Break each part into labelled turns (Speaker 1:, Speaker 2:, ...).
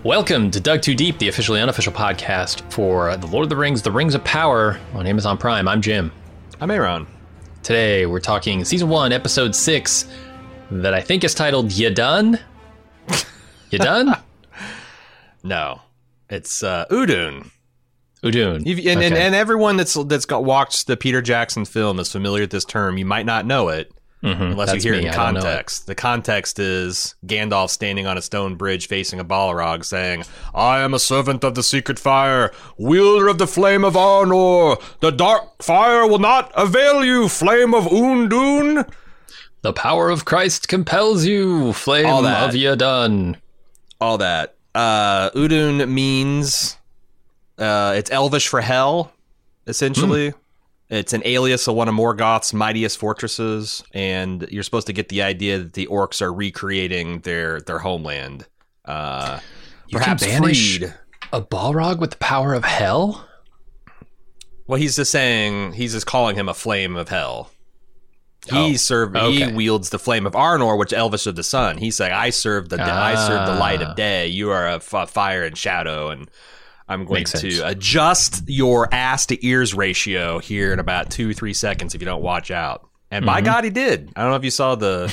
Speaker 1: Welcome to Dug Too Deep, the officially unofficial podcast for The Lord of the Rings, The Rings of Power on Amazon Prime. I'm Jim.
Speaker 2: I'm Aaron.
Speaker 1: Today we're talking Season 1, Episode 6, that I think is titled You Done? You Done?
Speaker 2: No, it's Udun.
Speaker 1: Udun.
Speaker 2: And everyone that's watched the Peter Jackson film is familiar with this term. You might not know it unless you hear it in context. The context is Gandalf standing on a stone bridge facing a Balrog saying, "I am a servant of the secret fire, wielder of the flame of Arnor. The dark fire will not avail you, flame of Undun.
Speaker 1: The power of Christ compels you, flame of Yadun."
Speaker 2: All that. Udun means... it's Elvish for hell, essentially. It's an alias of one of Morgoth's mightiest fortresses, and you're supposed to get the idea that the orcs are recreating their homeland.
Speaker 1: You can banish a Balrog with the power of hell?
Speaker 2: Well, he's just calling him a flame of hell. He wields the flame of Arnor, which Elvish of the sun. He's saying, I serve the light of day. You are a fire and shadow, and I'm going to adjust your ass to ears ratio here in about 2-3 seconds if you don't watch out. And by God, he did. I don't know if you saw the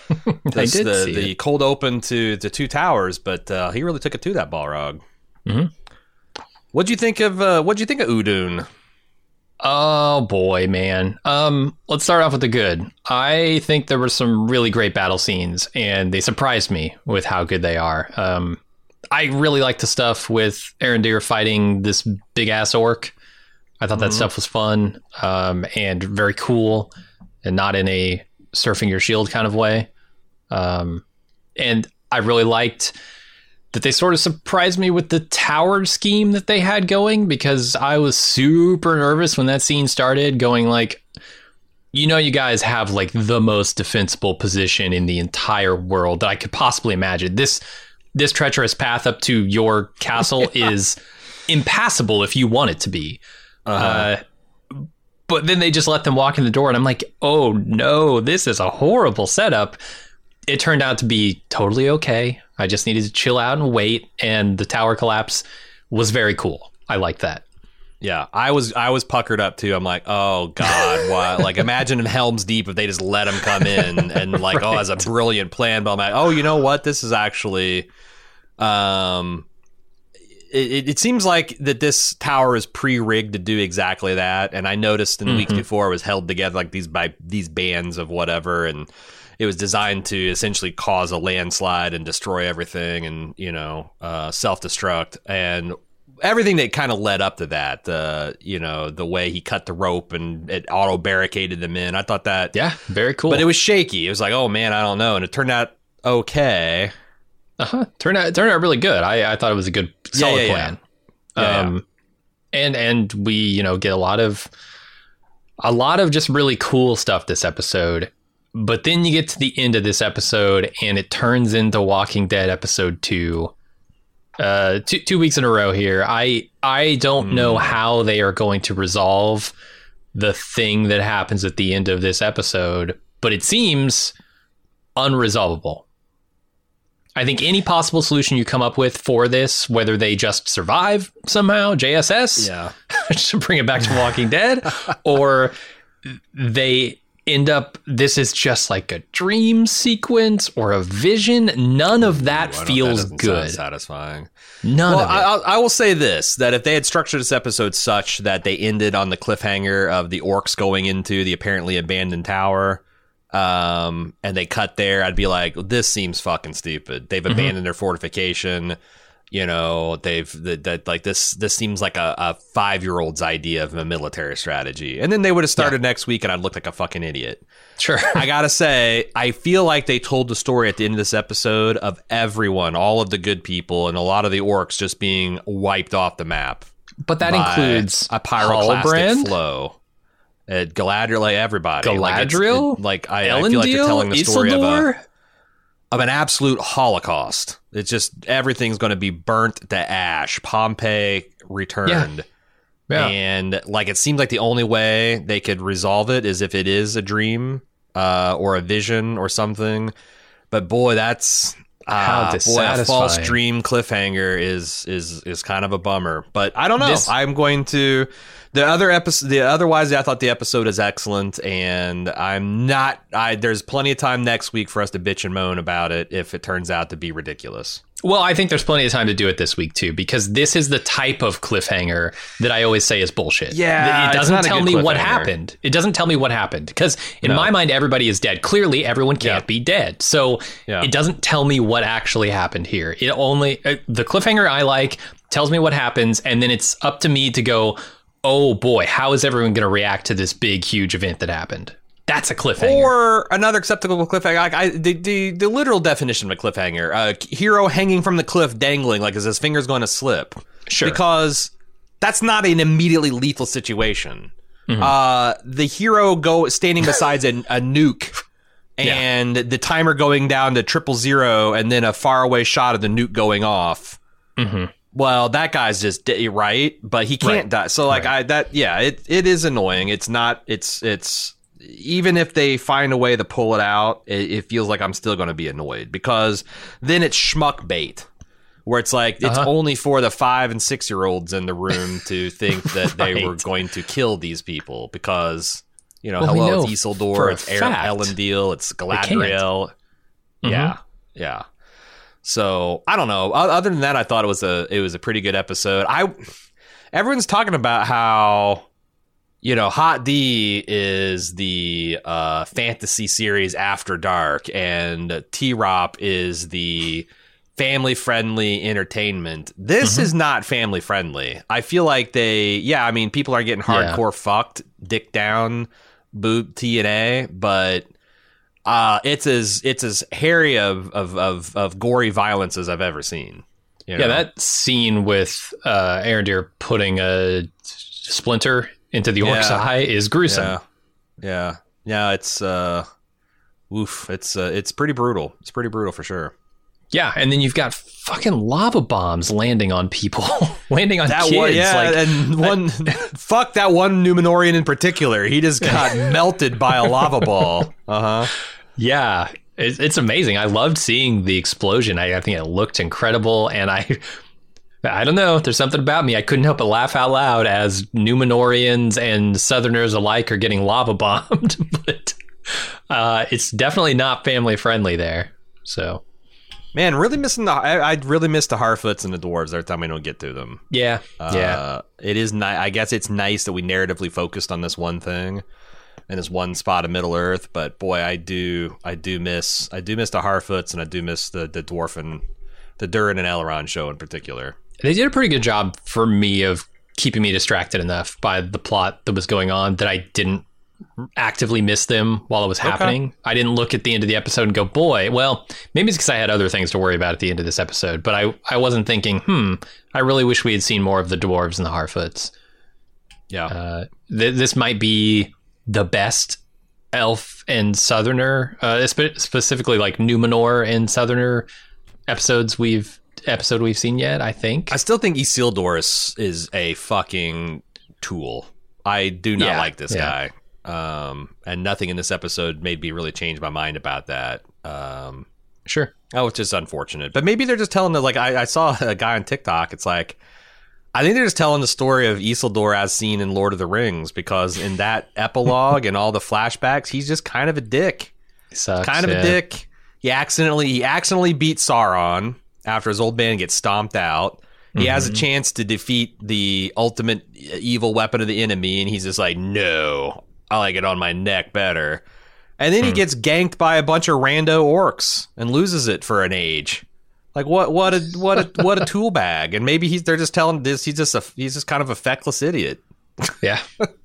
Speaker 2: cold open to the Two Towers, but he really took it to that Balrog. What'd you think of Udun?
Speaker 1: Oh boy, man. Let's start off with the good. I think there were some really great battle scenes, and they surprised me with how good they are. I really like the stuff with Arondir fighting this big-ass orc. I thought that stuff was fun and very cool, and not in a surfing your shield kind of way. And I really liked that they sort of surprised me with the tower scheme that they had going, because I was super nervous when that scene started, going like, you guys have like the most defensible position in the entire world that I could possibly imagine. This treacherous path up to your castle is impassable if you want it to be. But then they just let them walk in the door, and I'm like, oh no, this is a horrible setup. It turned out to be totally okay. I just needed to chill out and wait, and the tower collapse was very cool. I like that.
Speaker 2: Yeah, I was puckered up too. I'm like, oh God, why? Like, imagine in Helm's Deep if they just let him come in and like, right. Oh, that's a brilliant plan. But I'm like, oh, you know what? This is actually, it seems like that this tower is pre-rigged to do exactly that. And I noticed in the weeks before it was held together like these bands of whatever, and it was designed to essentially cause a landslide and destroy everything, and self-destruct and everything that kind of led up to that, the way he cut the rope and it auto barricaded them in. I thought that,
Speaker 1: very cool.
Speaker 2: But it was shaky. It was like, oh man, I don't know, and it turned out okay.
Speaker 1: Turned out really good. I thought it was a good, solid plan. And we get a lot of just really cool stuff this episode. But then you get to the end of this episode, and it turns into Walking Dead episode 2. 2 weeks in a row here. I don't know how they are going to resolve the thing that happens at the end of this episode, but it seems unresolvable. I think any possible solution you come up with for this, whether they just survive somehow, JSS, to bring it back to Walking Dead, or they end up, this is just like a dream sequence or a vision. None of that feels good.
Speaker 2: Satisfying.
Speaker 1: None of it.
Speaker 2: I will say this, that if they had structured this episode such that they ended on the cliffhanger of the orcs going into the apparently abandoned tower, and they cut there, I'd be like, this seems fucking stupid. They've abandoned their fortification. This seems like a 5-year-old's idea of a military strategy. And then they would have started next week, and I'd look like a fucking idiot.
Speaker 1: Sure.
Speaker 2: I gotta say, I feel like they told the story at the end of this episode of everyone, all of the good people, and a lot of the orcs just being wiped off the map.
Speaker 1: But that includes
Speaker 2: a pyroclastic flow. Galadriel, like everybody.
Speaker 1: Galadriel?
Speaker 2: I feel like they're telling the story of an absolute holocaust. It's just everything's going to be burnt to ash. Pompeii returned. Yeah. And it seems like the only way they could resolve it is if it is a dream or a vision or something. But boy,
Speaker 1: How
Speaker 2: boy, a
Speaker 1: dissatisfying.
Speaker 2: false dream cliffhanger is kind of a bummer. But I don't know.
Speaker 1: This-
Speaker 2: I'm going to the other episode. Otherwise, I thought the episode is excellent, and I'm not. There's plenty of time next week for us to bitch and moan about it if it turns out to be ridiculous.
Speaker 1: Well, I think there's plenty of time to do it this week, too, because this is the type of cliffhanger that I always say is bullshit.
Speaker 2: Yeah,
Speaker 1: it
Speaker 2: it's
Speaker 1: doesn't
Speaker 2: not a
Speaker 1: tell
Speaker 2: good
Speaker 1: me what
Speaker 2: cliffhanger.
Speaker 1: happened. It doesn't tell me what happened, because in my mind, everybody is dead. Clearly, everyone can't be dead. So it doesn't tell me what actually happened here. It only the cliffhanger I like tells me what happens, and then it's up to me to go, oh boy, how is everyone going to react to this big, huge event that happened? That's a cliffhanger.
Speaker 2: Or another acceptable cliffhanger. The literal definition of a cliffhanger: hero hanging from the cliff, dangling, like as his finger's going to slip.
Speaker 1: Sure.
Speaker 2: Because that's not an immediately lethal situation. The hero standing beside a nuke, and the timer going down to 000, and then a faraway shot of the nuke going off. Well, that guy's just right, but he can't die. So it is annoying. It's not. It's even if they find a way to pull it out, it feels like I'm still going to be annoyed, because then it's schmuck bait, where it's like it's only for the 5 and 6 year olds in the room to think that they were going to kill these people, because hello, it's Isildur, it's Elendil, it's Galadriel. Yeah. So I don't know. Other than that, I thought it was a pretty good episode. Everyone's talking about how, Hot D is the fantasy series After Dark, and T-Rop is the family-friendly entertainment. This is not family-friendly. I feel like people are getting hardcore fucked, dick down, boob T&A, but it's as hairy of gory violence as I've ever seen.
Speaker 1: Yeah, that scene with Arondir putting a splinter into the orc's eye is gruesome.
Speaker 2: Yeah. It's it's pretty brutal. It's pretty brutal for sure.
Speaker 1: Yeah, and then you've got fucking lava bombs landing on people, landing on kids.
Speaker 2: Fuck that one Numenorian in particular. He just got melted by a lava ball.
Speaker 1: Yeah, it's amazing. I loved seeing the explosion. I think it looked incredible, and I don't know. There's something about me. I couldn't help but laugh out loud as Numenorians and Southerners alike are getting lava bombed. But it's definitely not family friendly there. So,
Speaker 2: man, really missing I really miss the Harfoots and the dwarves every time we don't get to them.
Speaker 1: Yeah.
Speaker 2: It is nice. I guess it's nice that we narratively focused on this one thing and this one spot of Middle Earth. But boy, I do miss the Harfoots, and I do miss the Dwarfen, the Durin and Elrond show in particular.
Speaker 1: They did a pretty good job for me of keeping me distracted enough by the plot that was going on that I didn't actively miss them while it was happening. I didn't look at the end of the episode and go, boy, well, maybe it's because I had other things to worry about at the end of this episode, but I wasn't thinking, I really wish we had seen more of the dwarves and the Harfoots.
Speaker 2: Yeah.
Speaker 1: This might be the best elf and southerner, specifically like Numenor and southerner episode we've seen yet, I think.
Speaker 2: I still think Isildur is a fucking tool. I do not like this guy. And nothing in this episode made me really change my mind about that.
Speaker 1: Sure.
Speaker 2: Oh, it's just unfortunate. But maybe they're just telling I saw a guy on TikTok. It's like, I think they're just telling the story of Isildur as seen in Lord of the Rings, because in that epilogue and all the flashbacks, he's just kind of a dick.
Speaker 1: He sucks,
Speaker 2: kind of a dick. He accidentally beat Sauron after his old man gets stomped out. He has a chance to defeat the ultimate evil weapon of the enemy, and he's just like, no, I like it on my neck better. And then he gets ganked by a bunch of rando orcs and loses it for an age. Like what a tool bag. And maybe they're just telling this he's just kind of a feckless idiot.
Speaker 1: Yeah.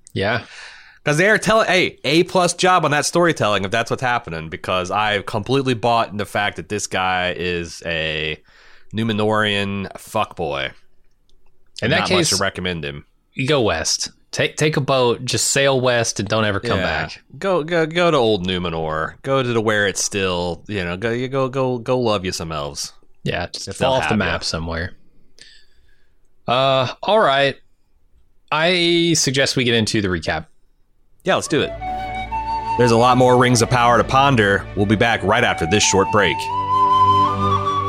Speaker 2: Because they are telling, hey, A+ job on that storytelling if that's what's happening, because I've completely bought in the fact that this guy is a Numenorian fuckboy.
Speaker 1: In that
Speaker 2: not
Speaker 1: case,
Speaker 2: much to recommend him.
Speaker 1: You go west. Take a boat, just sail west, and don't ever come back.
Speaker 2: Go to old Numenor. Go to where it's still, go love you some elves.
Speaker 1: Yeah, just fall off the map somewhere. All right. I suggest we get into the recap.
Speaker 2: Yeah, let's do it. There's a lot more Rings of Power to ponder. We'll be back right after this short break.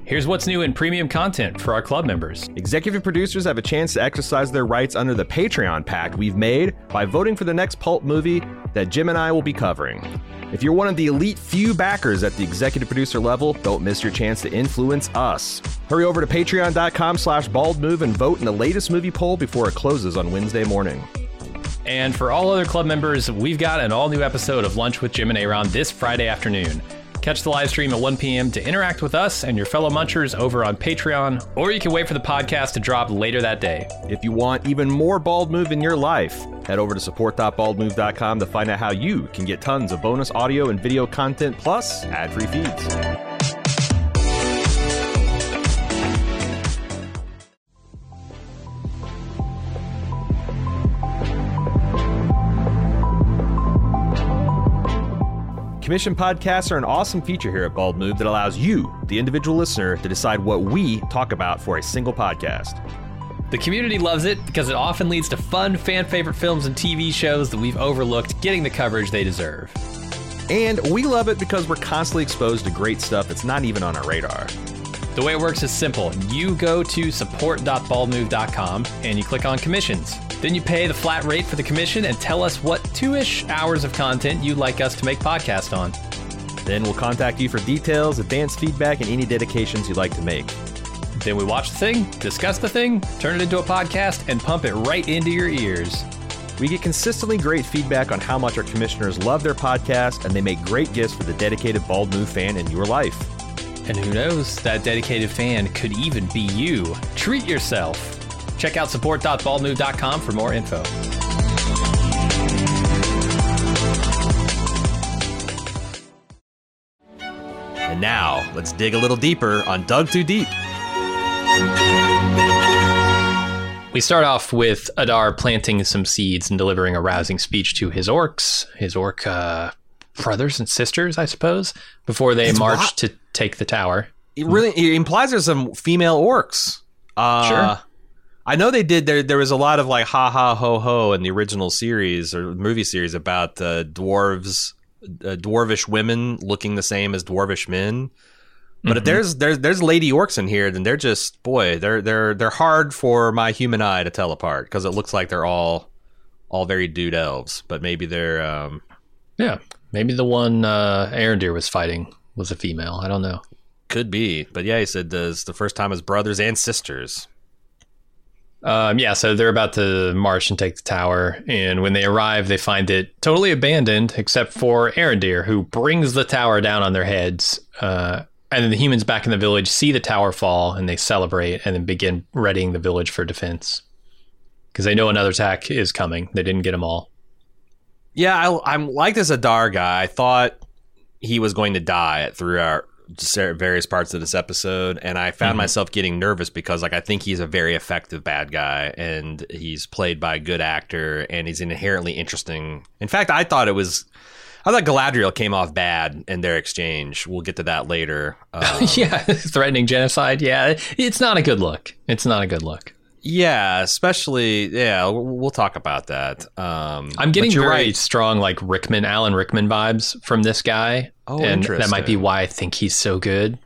Speaker 1: Here's what's new in premium content for our club members.
Speaker 3: Executive producers have a chance to exercise their rights under the Patreon pact we've made by voting for the next Pulp movie that Jim and I will be covering. If you're one of the elite few backers at the executive producer level, don't miss your chance to influence us. Hurry over to patreon.com/baldmove and vote in the latest movie poll before it closes on Wednesday morning.
Speaker 1: And for all other club members, we've got an all-new episode of Lunch with Jim and Aaron this Friday afternoon. Catch the live stream at 1 p.m. to interact with us and your fellow munchers over on Patreon, or you can wait for the podcast to drop later that day.
Speaker 3: If you want even more Bald Move in your life, head over to support.baldmove.com to find out how you can get tons of bonus audio and video content plus ad-free feeds. Commission podcasts are an awesome feature here at Bald Move that allows you, the individual listener, to decide what we talk about for a single podcast.
Speaker 1: The community loves it because it often leads to fun, fan-favorite films and TV shows that we've overlooked getting the coverage they deserve.
Speaker 3: And we love it because we're constantly exposed to great stuff that's not even on our radar.
Speaker 1: The way it works is simple. You go to support.baldmove.com and you click on commissions. Then you pay the flat rate for the commission and tell us what 2-ish hours of content you'd like us to make podcast on.
Speaker 3: Then we'll contact you for details, advanced feedback, and any dedications you'd like to make.
Speaker 1: Then we watch the thing, discuss the thing, turn it into a podcast, and pump it right into your ears.
Speaker 3: We get consistently great feedback on how much our commissioners love their podcast, and they make great gifts for the dedicated Bald Move fan in your life.
Speaker 1: And who knows, that dedicated fan could even be you. Treat yourself. Check out support.baldmove.com for more info.
Speaker 2: And now, let's dig a little deeper on Dug Too Deep.
Speaker 1: We start off with Adar planting some seeds and delivering a rousing speech to his orcs, his orc brothers and sisters, I suppose, before they march to take the tower.
Speaker 2: It implies there's some female orcs.
Speaker 1: Sure.
Speaker 2: I know they did. There was a lot of like ha ha ho ho in the original series or movie series about dwarves, dwarvish women looking the same as dwarvish men. But if there's lady orcs in here, then they're just they're hard for my human eye to tell apart because it looks like they're all very dude elves. But maybe they're
Speaker 1: maybe the one Arondir was fighting was a female. I don't know.
Speaker 2: Could be, but yeah, he said this the first time as brothers and sisters.
Speaker 1: So they're about to march and take the tower, and when they arrive, they find it totally abandoned, except for Arondir, who brings the tower down on their heads. And then the humans back in the village see the tower fall, and they celebrate, and then begin readying the village for defense. Because they know another attack is coming. They didn't get them all.
Speaker 2: Yeah, I'm like this Adar guy. I thought he was going to die throughout various parts of this episode, and I found myself getting nervous because I think he's a very effective bad guy, and he's played by a good actor, and he's inherently interesting. In fact, I thought Galadriel came off bad in their exchange. We'll get to that later.
Speaker 1: Threatening genocide. Yeah, it's not a good look.
Speaker 2: Yeah, especially, we'll talk about that.
Speaker 1: I'm getting very strong, like Alan Rickman vibes from this guy.
Speaker 2: Oh,
Speaker 1: and
Speaker 2: interesting.
Speaker 1: That might be why I think he's so good.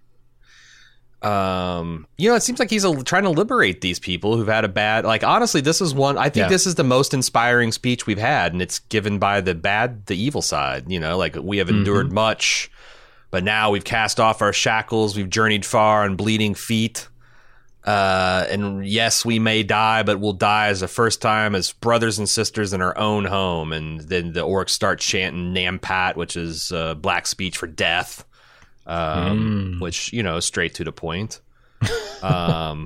Speaker 2: It seems like he's trying to liberate these people who've had a bad, honestly, this is one, I think this is the most inspiring speech we've had, and it's given by the evil side, we have endured much, but now we've cast off our shackles, we've journeyed far on bleeding feet. And yes, we may die, but we'll die as the first time as brothers and sisters in our own home. And then the orcs start chanting Nampat, which is black speech for death, which, straight to the point. I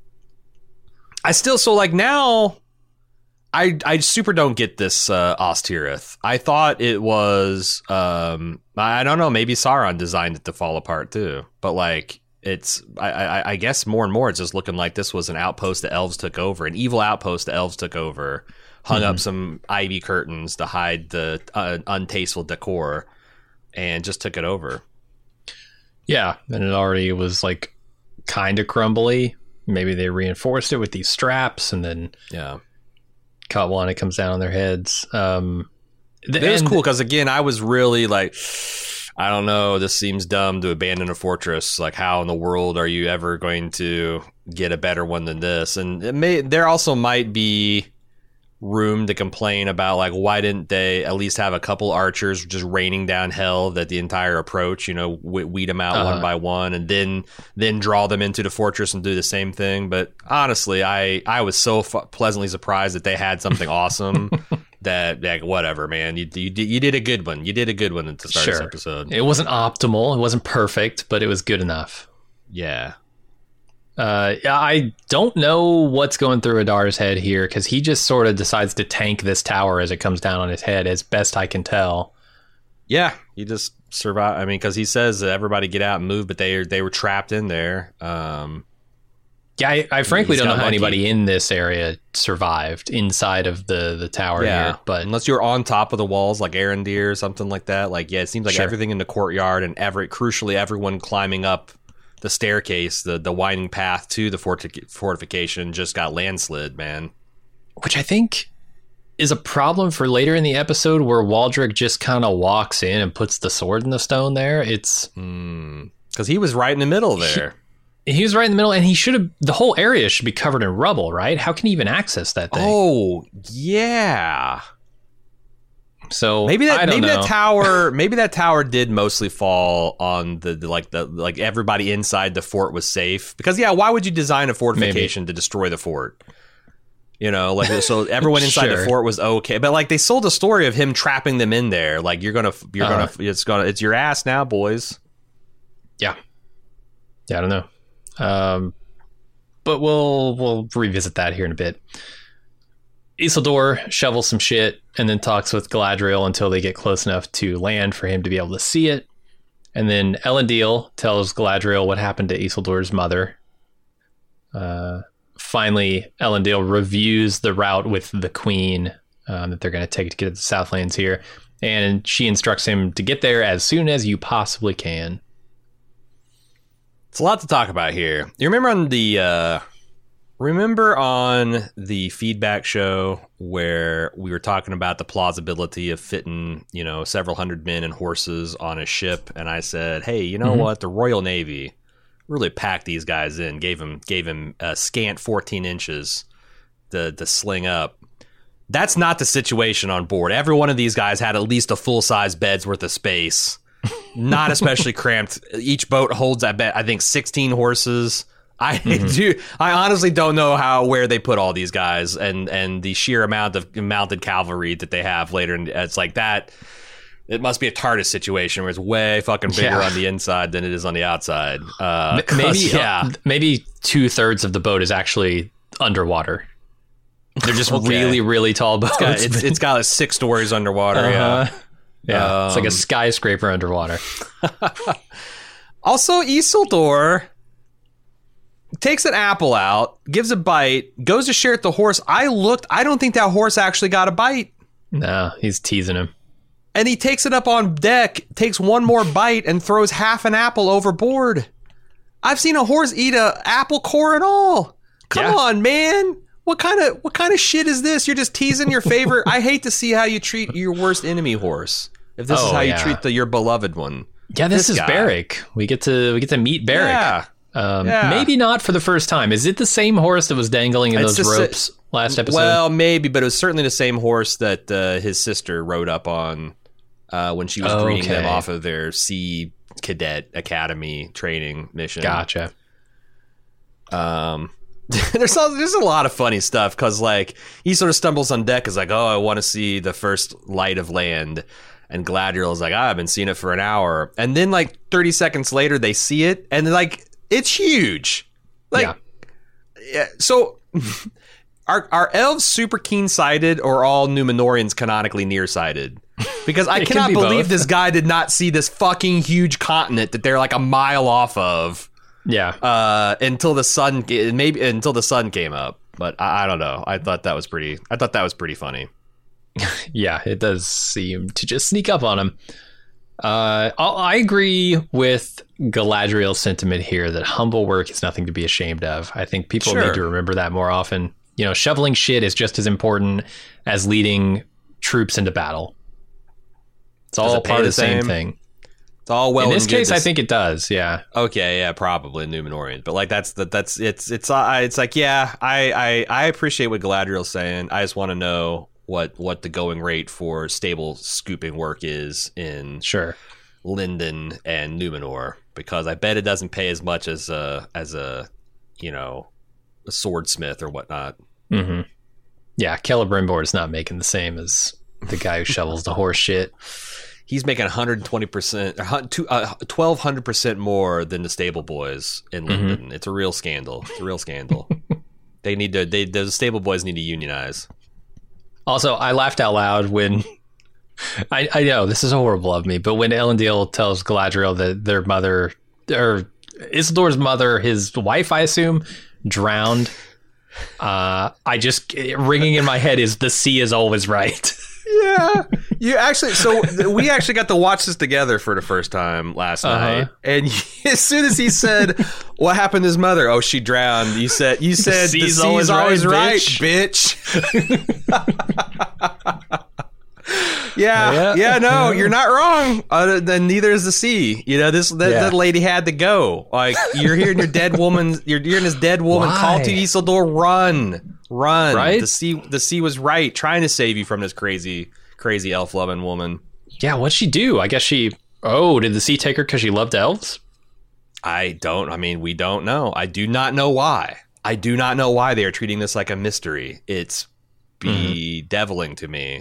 Speaker 2: super don't get this Ostirith. I thought it was, I don't know, maybe Sauron designed it to fall apart too, but I guess more and more it's just looking like this was an outpost the elves took over, an evil outpost the elves took over, hung up some ivy curtains to hide the untasteful decor, and just took it over.
Speaker 1: Yeah, and it already was kind of crumbly. Maybe they reinforced it with these straps, and then caught one, it comes down on their heads.
Speaker 2: It was cool because again, I was really I don't know. This seems dumb to abandon a fortress. Like, how in the world are you ever going to get a better one than this? And there also might be room to complain about, like, why didn't they at least have a couple archers just raining down hell that the entire approach, weed them out one by one, and then draw them into the fortress and do the same thing. But honestly, I was so pleasantly surprised that they had something awesome. That, like, whatever, man. You did a good one. You did a good one at the start of this episode.
Speaker 1: It wasn't optimal. It wasn't perfect, but it was good enough.
Speaker 2: Yeah.
Speaker 1: I don't know what's going through Adar's head here, because he just sort of decides to tank this tower as it comes down on his head, as best I can tell.
Speaker 2: Yeah, he just survived. I mean, because he says that everybody get out and move, but they were trapped in there.
Speaker 1: Yeah, I frankly don't know how anybody in this area survived inside of the tower here. But
Speaker 2: unless you're on top of the walls like Arondir or something like that. Like, yeah, it seems like everything in the courtyard and crucially everyone climbing up the staircase, the winding path to the fortification just got landslid, man.
Speaker 1: Which I think is a problem for later in the episode, where Waldrick just kind of walks in and puts the sword in the stone there. It's
Speaker 2: because he was right in the middle there.
Speaker 1: He was right in the middle, and the whole area should be covered in rubble, right? How can he even access that thing?
Speaker 2: Oh, yeah.
Speaker 1: So
Speaker 2: maybe that tower did mostly fall on the everybody inside the fort was safe, because why would you design a fortification to destroy the fort? So everyone inside the fort was okay, but like they sold a story of him trapping them in there. Like it's your ass now, boys.
Speaker 1: Yeah, I don't know. But we'll revisit that here in a bit. Isildur shovels some shit and then talks with Galadriel until they get close enough to land for him to be able to see it. And then Elendil tells Galadriel what happened to Isildur's mother. Finally, Elendil reviews the route with the queen that they're going to take to get to the Southlands here. And she instructs him to get there as soon as you possibly can.
Speaker 2: It's a lot to talk about here. You remember on the feedback show where we were talking about the plausibility of fitting, several hundred men and horses on a ship, and I said, hey, you know what? The Royal Navy really packed these guys in, gave him a scant 14 inches to sling up. That's not the situation on board. Every one of these guys had at least a full-size bed's worth of space. Not especially cramped. Each boat holds, I think, 16 horses. I honestly don't know where they put all these guys and the sheer amount of mounted cavalry that they have later. And it's like that. It must be a TARDIS situation where it's way fucking bigger on the inside than it is on the outside. Maybe 2/3 of the boat is actually underwater. They're just really, really tall boats. It's got like 6 stories underwater.
Speaker 1: Yeah, it's like a skyscraper underwater.
Speaker 2: Also, Isildur takes an apple out, gives a bite, goes to share it with the horse. I don't think that horse actually got a bite.
Speaker 1: No, he's teasing him.
Speaker 2: And he takes it up on deck, takes one more bite, and throws half an apple overboard. I've seen a horse eat a apple core and all. Come on, man. What kind of shit is this? You're just teasing your favorite. I hate to see how you treat your worst enemy horse. If this is how you treat your beloved one.
Speaker 1: Yeah, this is Beric. We get to meet Beric. Maybe not for the first time. Is it the same horse that was dangling in those ropes last episode?
Speaker 2: Well, maybe, but it was certainly the same horse that his sister rode up on when she was greeting them off of their Sea Cadet Academy training mission.
Speaker 1: Gotcha.
Speaker 2: There's a lot of funny stuff because like he sort of stumbles on deck, is like, oh, I want to see the first light of land, and Galadriel is like, I've been seeing it for an hour, and then like 30 seconds later they see it, and like it's huge. Like, yeah. So are elves super keen sighted, or all Numenorians canonically nearsighted? Because I cannot believe this guy did not see this fucking huge continent that they're like a mile off of.
Speaker 1: Yeah.
Speaker 2: Until the sun came up, but I don't know. I thought that was pretty funny.
Speaker 1: Yeah, it does seem to just sneak up on him. I agree with Galadriel's sentiment here that humble work is nothing to be ashamed of. I think people need to remember that more often. Shoveling shit is just as important as leading troops into battle. It's all part of the same thing.
Speaker 2: It's all well.
Speaker 1: In this
Speaker 2: and good
Speaker 1: case, I think it does. Yeah.
Speaker 2: Okay, yeah, probably Numenorians, but like it's like, yeah, I appreciate what Galadriel's saying. I just want to know what the going rate for stable scooping work is in Lindon and Numenor, because I bet it doesn't pay as much as a swordsmith or whatnot.
Speaker 1: Mm-hmm. Yeah, Celebrimbor is not making the same as the guy who shovels the horse shit.
Speaker 2: He's making 120%, 1,200% more than the stable boys in London. Mm-hmm. It's a real scandal. The stable boys need to unionize. Also,
Speaker 1: I laughed out loud when I know this is horrible of me, but when Elendil tells Galadriel that their mother, or Isildur's mother, his wife, I assume, drowned. I just ringing in my head is the sea is always right.
Speaker 3: Yeah, we actually got to watch this together for the first time last night, and as soon as he said, "What happened to his mother?" Oh, she drowned. You said the sea's always right, bitch. Yeah, no, you're not wrong. Then neither is the sea. You know, that lady had to go. Like, you're hearing your dead woman. You're hearing this dead woman call to Isildur, run. Right? The sea was right, trying to save you from this crazy elf loving woman.
Speaker 1: Yeah, what'd she do? I guess did the sea take her because she loved elves?
Speaker 2: We don't know. I do not know why. They are treating this like a mystery. It's bedeviling to me.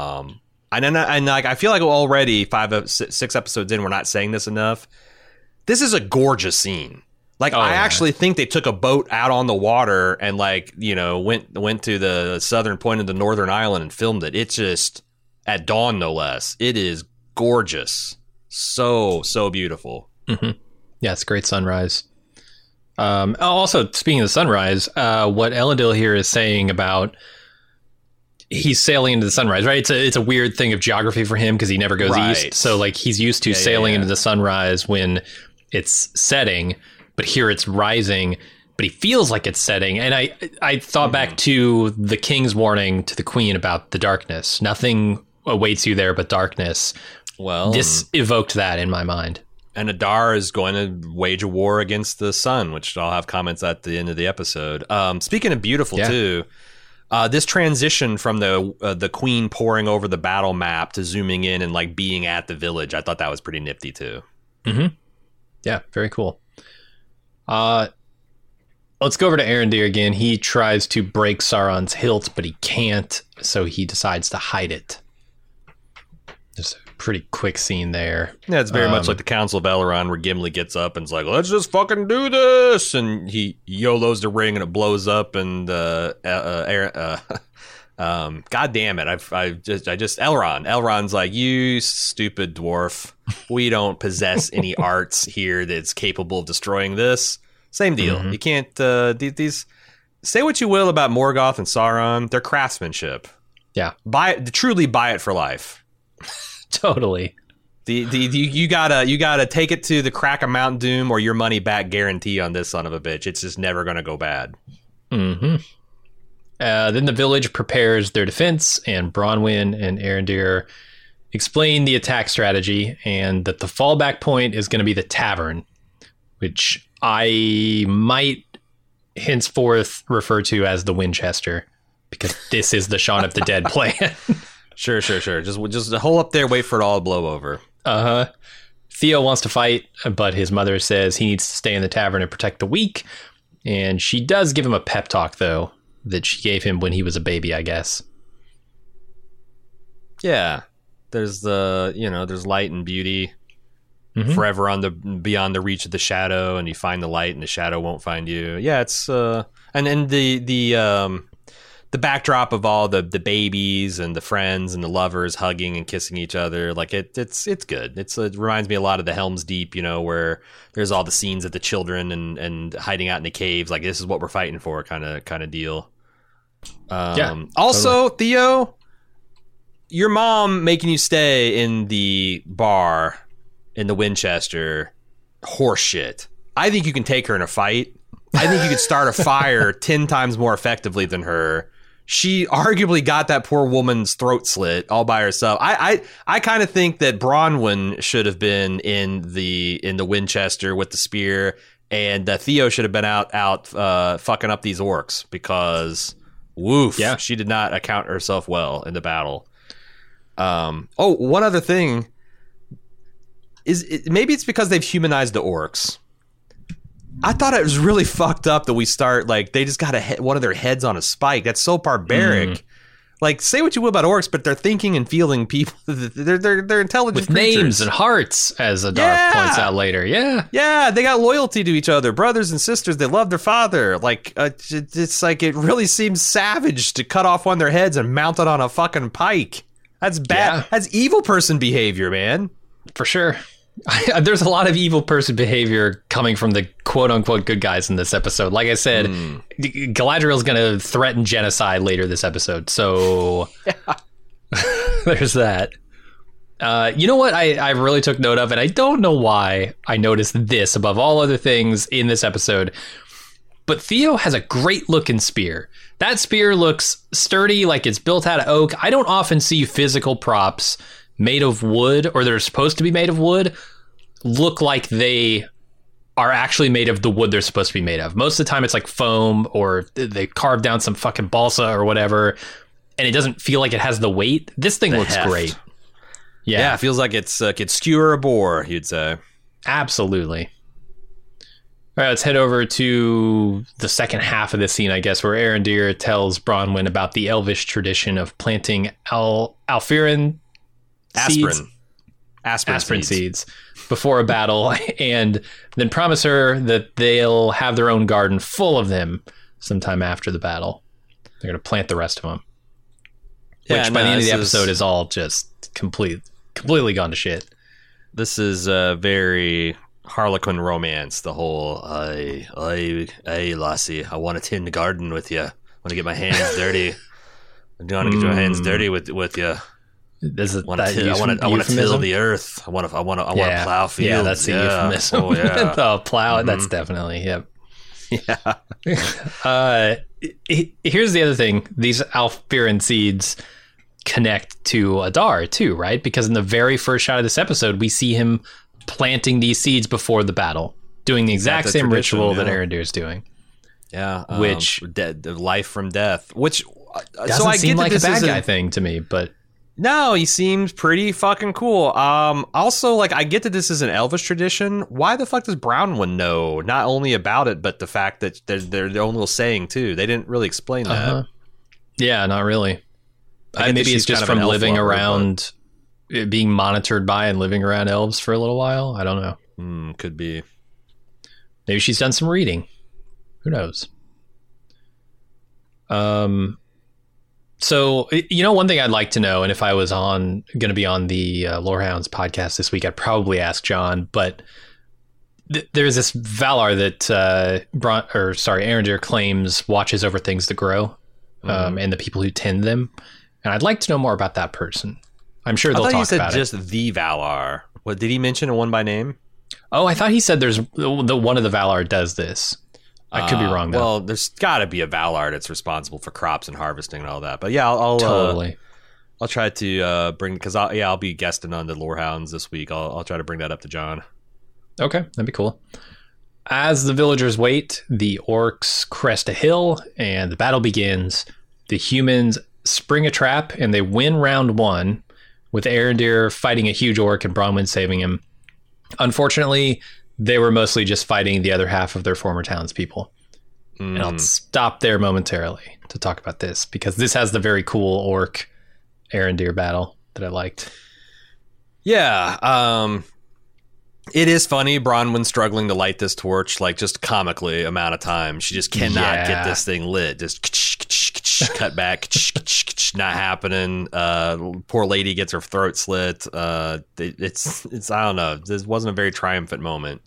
Speaker 2: I feel like already 6 episodes in, we're not saying this enough. This is a gorgeous scene. I actually think they took a boat out on the water and went to the southern point of the northern island and filmed it. It's just at dawn, no less. It is gorgeous. So beautiful.
Speaker 1: Mm-hmm. Yeah, it's a great sunrise. Also, speaking of the sunrise, what Elendil here is saying about he's sailing into the sunrise, right? It's a weird thing of geography for him because he never goes east. So he's used to sailing into the sunrise when it's setting, but here it's rising, but he feels like it's setting. And I thought back to the king's warning to the queen about the darkness. Nothing awaits you there but darkness. Well, this evoked that in my mind.
Speaker 2: And Adar is going to wage a war against the sun, which I'll have comments at the end of the episode. Speaking of beautiful too, this transition from the queen poring over the battle map to zooming in and being at the village, I thought that was pretty nifty too.
Speaker 1: Mm-hmm. Yeah, very cool. Let's go over to Arondir again. He tries to break Sauron's hilt, but he can't, so he decides to hide it. Just a pretty quick scene there.
Speaker 2: Yeah, it's very much like the Council of Elrond, where Gimli gets up and's like, "Let's just fucking do this," and he YOLOs the ring and it blows up, and God damn it, Elrond's like, "You stupid dwarf, we don't possess any arts here that's capable of destroying this." Same deal. Mm-hmm. You can't these say what you will about Morgoth and Sauron, their craftsmanship.
Speaker 1: Yeah,
Speaker 2: truly buy it for life.
Speaker 1: Totally.
Speaker 2: You gotta take it to the crack of Mount Doom or your money back guarantee on this son of a bitch. It's just never gonna go bad.
Speaker 1: Mm-hmm. Then the village prepares their defense, and Bronwyn and Arondir explain the attack strategy, and that the fallback point is going to be the tavern, which I might henceforth refer to as the Winchester, because this is the Shaun of the Dead plan.
Speaker 2: Sure. Just hold up there, wait for it all to blow over.
Speaker 1: Theo wants to fight, but his mother says he needs to stay in the tavern and protect the weak. And she does give him a pep talk, though, that she gave him when he was a baby, I guess.
Speaker 2: Yeah. There's there's light and beauty forever beyond the reach of the shadow, and you find the light and the shadow won't find you. Yeah, it's and then the backdrop of all the babies and the friends and the lovers hugging and kissing each other, it's good. It reminds me a lot of the Helm's Deep, where there's all the scenes of the children and hiding out in the caves. Like, this is what we're fighting for, kind of deal. Also, totally. Theo, your mom making you stay in the bar in the Winchester, horseshit. I think you can take her in a fight. I think you could start a fire 10 times more effectively than her. she arguably got that poor woman's throat slit all by herself. I kind of think that Bronwyn should have been in the Winchester with the spear, and Theo should have been out fucking up these orcs, because woof, she did not account herself well in the battle. One other thing is maybe it's because they've humanized the orcs. I thought it was really fucked up that we start like they just got one of their heads on a spike. That's so barbaric. Like, say what you will about orcs, but they're thinking and feeling people. They're intelligent
Speaker 1: with
Speaker 2: creatures.
Speaker 1: Names and hearts, as Adar points out later. Yeah,
Speaker 2: they got loyalty to each other, brothers and sisters. They love their father. Like, it's like it really seems savage to cut off one of their heads and mount it on a fucking pike. That's bad.
Speaker 1: Yeah.
Speaker 2: That's evil person behavior, man.
Speaker 1: For sure. There's a lot of evil person behavior coming from the quote-unquote good guys in this episode. Like I said, Galadriel's going to threaten genocide later this episode. So there's that. You know what I really took note of, and I don't know why I noticed this above all other things in this episode, but Theo has a great looking spear. That spear looks sturdy, like it's built out of oak. I don't often see physical props made of wood, or they're supposed to be made of wood, look like they are actually made of the wood they're supposed to be made of. Most of the time it's like foam, or they carve down some fucking balsa or whatever, and it doesn't feel like it has the weight. This thing looks great.
Speaker 2: Yeah, it feels like it could skewer a boar, you'd say.
Speaker 1: Absolutely. All right, let's head over to the second half of this scene, I guess, where Arondir tells Bronwyn about the elvish tradition of planting Alfirin aspirin seeds before a battle, and then promise her that they'll have their own garden full of them sometime after the battle. They're going to plant the rest of them. Which by the end of the episode is all just completely gone to shit.
Speaker 2: This is a very Harlequin romance. The whole, hey, Lassie, I want to tend the garden with you. I want to get my hands dirty. I want to get your hands dirty with you. I want to till the earth. I want to plow fields.
Speaker 1: Yeah, that's the euphemism.
Speaker 2: Oh, yeah.
Speaker 1: The plow. That's definitely, yep.
Speaker 2: Yeah.
Speaker 1: Here's the other thing. These Alfirin seeds connect to Adar too, right? Because in the very first shot of this episode, we see him planting these seeds before the battle, doing the exact same ritual that Arondir is doing.
Speaker 2: Yeah.
Speaker 1: Which
Speaker 2: life from death. Which
Speaker 1: doesn't seem like a bad guy thing to me, but...
Speaker 2: No, he seems pretty fucking cool. Also, like, I get that this is an Elvish tradition. Why the fuck does Bronwyn know not only about it, but the fact that their own little saying too? They didn't really explain that.
Speaker 1: Yeah, not really. Maybe it's just from living around, being monitored by and living around elves for a little while. I don't know.
Speaker 2: Could be.
Speaker 1: Maybe she's done some reading. Who knows? So, you know, one thing I'd like to know, and if I was going to be on the Lorehounds podcast this week, I'd probably ask John, but there's this Valar that Arondir claims watches over things that grow, and the people who tend them. And I'd like to know more about that person. I'm sure they'll talk about it.
Speaker 2: I thought you said just the Valar. What, did he mention a one by name?
Speaker 1: Oh, I thought he said there's one of the Valar does this. I could be wrong, though.
Speaker 2: Well, there's got to be a Valar that's responsible for crops and harvesting and all that. But yeah, I'll
Speaker 1: totally.
Speaker 2: I'll try to bring, because I'll be guesting on the Lorehounds this week. I'll try to bring that up to John.
Speaker 1: Okay, that'd be cool. As the villagers wait, the orcs crest a hill and the battle begins. The humans spring a trap and they win round one, with Arondir fighting a huge orc and Bronwyn saving him. Unfortunately, they were mostly just fighting the other half of their former townspeople. And I'll stop there momentarily to talk about this, because this has the very cool orc Arondir battle that I liked.
Speaker 2: Yeah, it is funny, Bronwyn struggling to light this torch, like, just comically amount of time. She just cannot get this thing lit. Just cut back, not happening. Poor lady gets her throat slit. It's I don't know. This wasn't a very triumphant moment.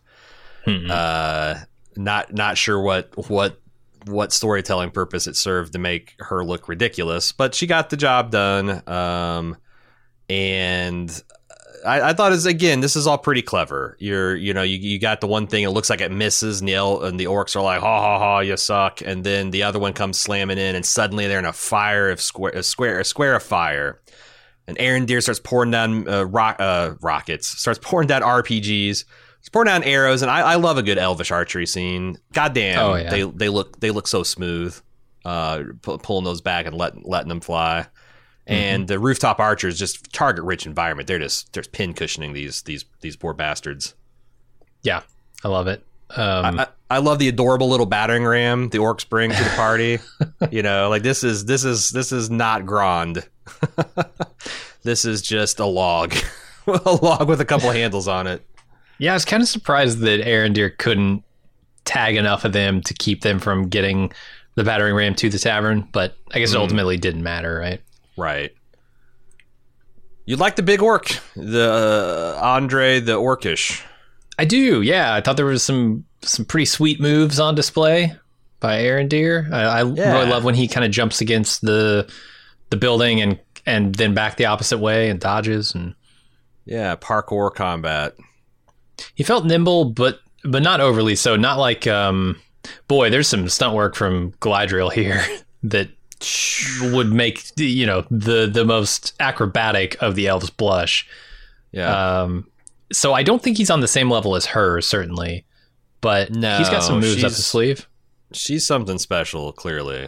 Speaker 2: Not sure what storytelling purpose it served to make her look ridiculous, but she got the job done. And I thought this is all pretty clever. You got the one thing, it looks like it misses, and the orcs are like, ha ha ha, you suck, and then the other one comes slamming in, and suddenly they're in a square of fire, and Arondir starts pouring down rockets, starts pouring down RPGs, starts pouring down arrows, and I love a good elvish archery scene. Goddamn, they look so smooth, pulling those back and letting them fly. And the rooftop archers, just target rich environment. They're just pin cushioning these poor bastards.
Speaker 1: Yeah, I love it.
Speaker 2: I love the adorable little battering ram the orcs bring to the party. Like this is not Grond. This is just a log, a log with a couple handles on it.
Speaker 1: Yeah, I was kind of surprised that Arondir couldn't tag enough of them to keep them from getting the battering ram to the tavern, but I guess it ultimately didn't matter, right?
Speaker 2: Right. You like the big orc, the Andre the Orcish.
Speaker 1: I do, yeah. I thought there was some pretty sweet moves on display by Arondir. I really love when he kind of jumps against the building and then back the opposite way and dodges. And
Speaker 2: parkour combat.
Speaker 1: He felt nimble, but not overly so. Not like, there's some stunt work from Galadriel here that would make the most acrobatic of the elves blush. So I don't think he's on the same level as her, certainly, but he's got some moves up his sleeve.
Speaker 2: She's something special, clearly.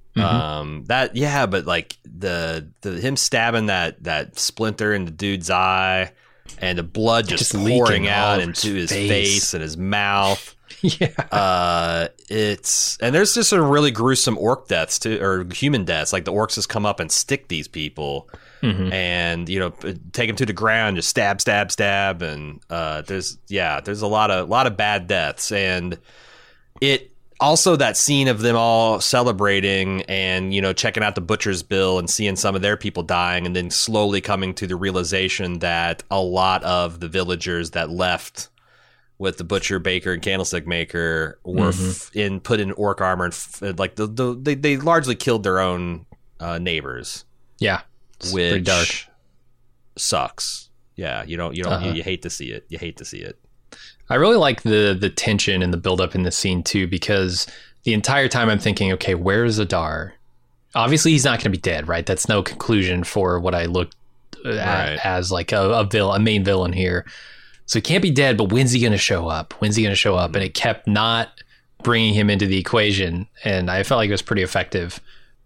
Speaker 2: But like the him stabbing that splinter in the dude's eye and the blood just pouring out into his face and his mouth. And there's just some really gruesome orc deaths too, or human deaths. Like the orcs just come up and stick these people, and take them to the ground, just stab, and there's a lot of bad deaths, and it also that scene of them all celebrating and checking out the butcher's bill and seeing some of their people dying, and then slowly coming to the realization that a lot of the villagers that left with the butcher, baker, and candlestick maker were put in orc armor, and they largely killed their own neighbors.
Speaker 1: Yeah,
Speaker 2: which
Speaker 1: pretty dark.
Speaker 2: Sucks. Yeah, you hate to see it. You hate to see it.
Speaker 1: I really like the tension and the buildup in this scene too, because the entire time I'm thinking, okay, where's Adar? Obviously, he's not going to be dead, right? That's no conclusion for what I looked at as like a main villain here. So he can't be dead, but when's he going to show up? And it kept not bringing him into the equation. And I felt like it was pretty effective,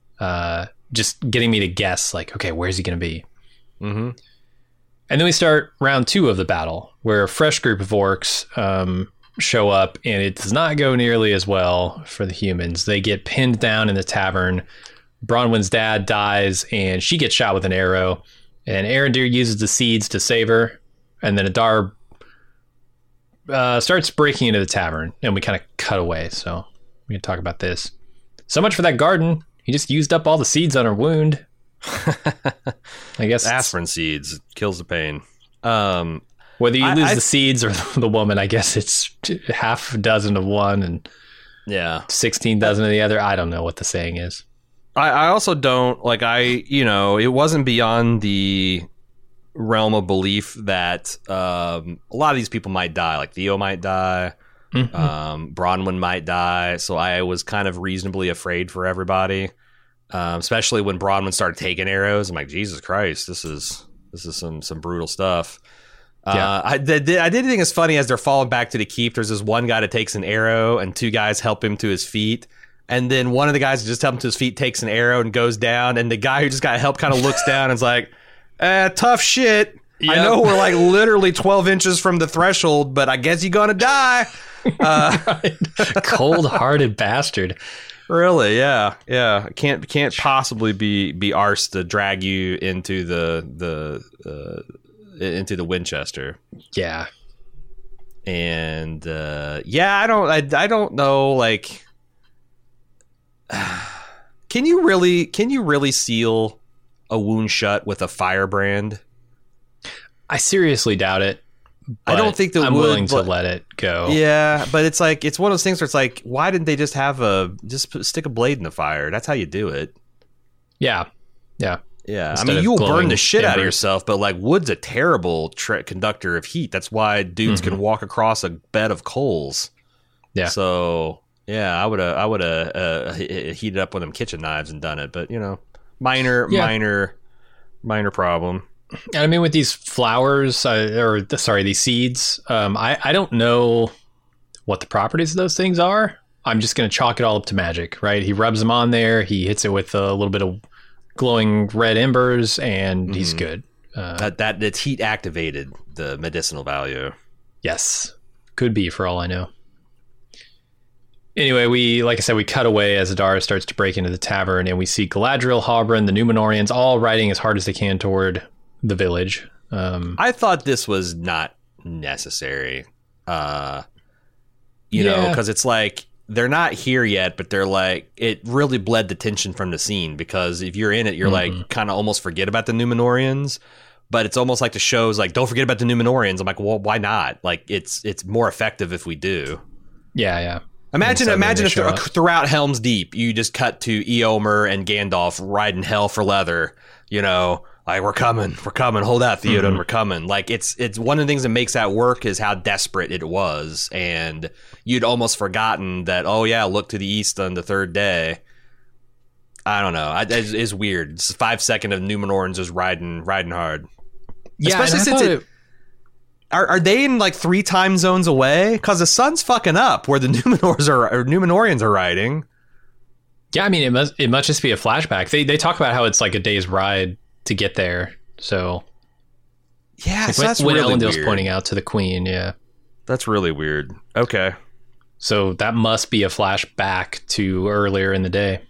Speaker 1: just getting me to guess, like, okay, where's he going to be? And then we start round 2 of the battle, where a fresh group of orcs show up, and it does not go nearly as well for the humans. They get pinned down in the tavern. Bronwyn's dad dies, and she gets shot with an arrow. And Arondir uses the seeds to save her. And then Adar starts breaking into the tavern, and we kind of cut away. So we can talk about this. So much for that garden. He just used up all the seeds on her wound. I guess
Speaker 2: aspirin seeds kills the pain.
Speaker 1: Whether you lose the seeds or the woman, I guess it's half a dozen of one and 16 dozen of the other. I don't know what the saying is.
Speaker 2: I also don't it wasn't beyond the realm of belief that a lot of these people might die. Like Theo might die, Bronwyn might die. So I was kind of reasonably afraid for everybody, especially when Bronwyn started taking arrows. I'm like, Jesus Christ, this is some brutal stuff. I did think it's funny as they're falling back to the keep. There's this one guy that takes an arrow, and 2 guys help him to his feet. And then one of the guys who just helped him to his feet takes an arrow and goes down. And the guy who just got help kind of looks down and is like, tough shit. Yep. I know we're like literally 12 inches from the threshold, but I guess you're going to die.
Speaker 1: Cold-hearted bastard.
Speaker 2: Really? Yeah. Can't possibly be arsed to drag you into the Winchester.
Speaker 1: Yeah.
Speaker 2: And I don't know. Like, can you really seal a wound shut with a firebrand?
Speaker 1: I seriously doubt it.
Speaker 2: I don't think
Speaker 1: I'm willing to let it go.
Speaker 2: Yeah, but it's like, it's one of those things where it's like, why didn't they just stick a blade in the fire? That's how you do it.
Speaker 1: Yeah.
Speaker 2: Yeah, I
Speaker 1: instead
Speaker 2: mean,
Speaker 1: of
Speaker 2: you will burn
Speaker 1: glowing
Speaker 2: the shit out of
Speaker 1: embers.
Speaker 2: yourself, but like wood's a terrible conductor of heat. That's why dudes can walk across a bed of coals.
Speaker 1: Yeah.
Speaker 2: So yeah, I would have heated up one of them kitchen knives and done it, but you know, minor problem.
Speaker 1: And I mean, with these flowers, these seeds, I don't know what the properties of those things are. I'm just going to chalk it all up to magic, right? He rubs them on there. He hits it with a little bit of glowing red embers, and he's good.
Speaker 2: That it's heat activated, the medicinal value.
Speaker 1: Yes, could be for all I know. Anyway, like I said, we cut away as Adara starts to break into the tavern, and we see Galadriel, Halbrand, the Númenóreans all riding as hard as they can toward the village.
Speaker 2: I thought this was not necessary. You know, because it's like they're not here yet, but they're like, it really bled the tension from the scene, because if you're in it, you're like kind of almost forget about the Númenóreans, but it's almost like the show's like, don't forget about the Númenóreans. I'm like, well, why not? Like it's more effective if we do.
Speaker 1: Yeah.
Speaker 2: Imagine if throughout Helm's Deep, you just cut to Eomer and Gandalf riding hell for leather, you know, like we're coming, hold out, Theoden, we're coming. Like it's one of the things that makes that work is how desperate it was, and you'd almost forgotten that. Oh yeah, look to the east on the third day. I don't know. It's weird. It's 5 seconds of Númenóreans just riding hard.
Speaker 1: Yeah,
Speaker 2: especially since are they in like 3 time zones away? Because the sun's fucking up where the Númenóreans are riding.
Speaker 1: Yeah, I mean it must just be a flashback. They talk about how it's like a day's ride to get there. So
Speaker 2: yeah,
Speaker 1: like
Speaker 2: so that's
Speaker 1: when
Speaker 2: really
Speaker 1: Elendil's
Speaker 2: weird.
Speaker 1: pointing out to the queen. Yeah,
Speaker 2: that's really weird. Okay,
Speaker 1: so that must be a flashback to earlier in the day.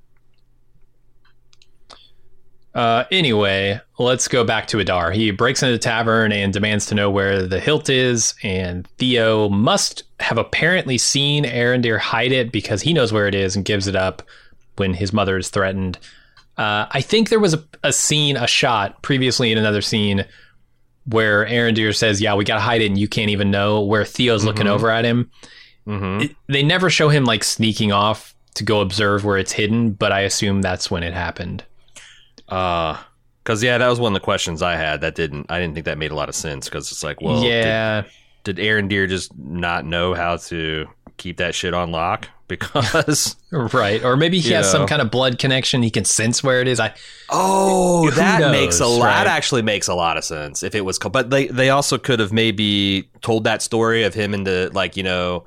Speaker 1: Anyway, let's go back to Adar. He breaks into the tavern and demands to know where the hilt is, and Theo must have apparently seen Arondir hide it because he knows where it is and gives it up when his mother is threatened. I think there was a shot previously in another scene where Arondir says, yeah, we gotta hide it and you can't even know, where Theo's looking over at him. They never show him like sneaking off to go observe where it's hidden, but I assume that's when it happened.
Speaker 2: Because that was one of the questions I had. I didn't think that made a lot of sense, because it's like, well,
Speaker 1: yeah,
Speaker 2: did Arondir just not know how to keep that shit on lock? Because
Speaker 1: right, or maybe he has some kind of blood connection. He can sense where it is.
Speaker 2: That
Speaker 1: knows,
Speaker 2: makes a lot.
Speaker 1: Right?
Speaker 2: That actually makes a lot of sense if it was. But they also could have maybe told that story of him in the like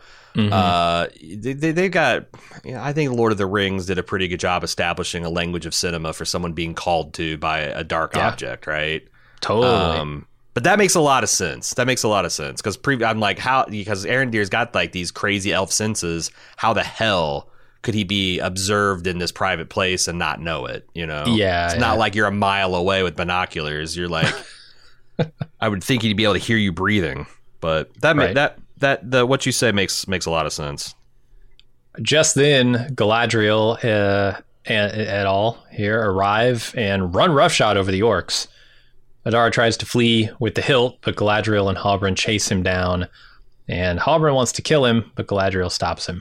Speaker 2: they got. I think Lord of the Rings did a pretty good job establishing a language of cinema for someone being called to by a dark object, right?
Speaker 1: Totally.
Speaker 2: But that makes a lot of sense. Because I'm like, because Arondir's got like these crazy elf senses. How the hell could he be observed in this private place and not know it? You know?
Speaker 1: Yeah.
Speaker 2: It's not like you're a mile away with binoculars. You're like, I would think he'd be able to hear you breathing. But what you say makes a lot of sense.
Speaker 1: Just then, Galadriel et al. Here arrive and run roughshod over the orcs. Adar tries to flee with the hilt, but Galadriel and Halbrand chase him down. And Halbrand wants to kill him, but Galadriel stops him.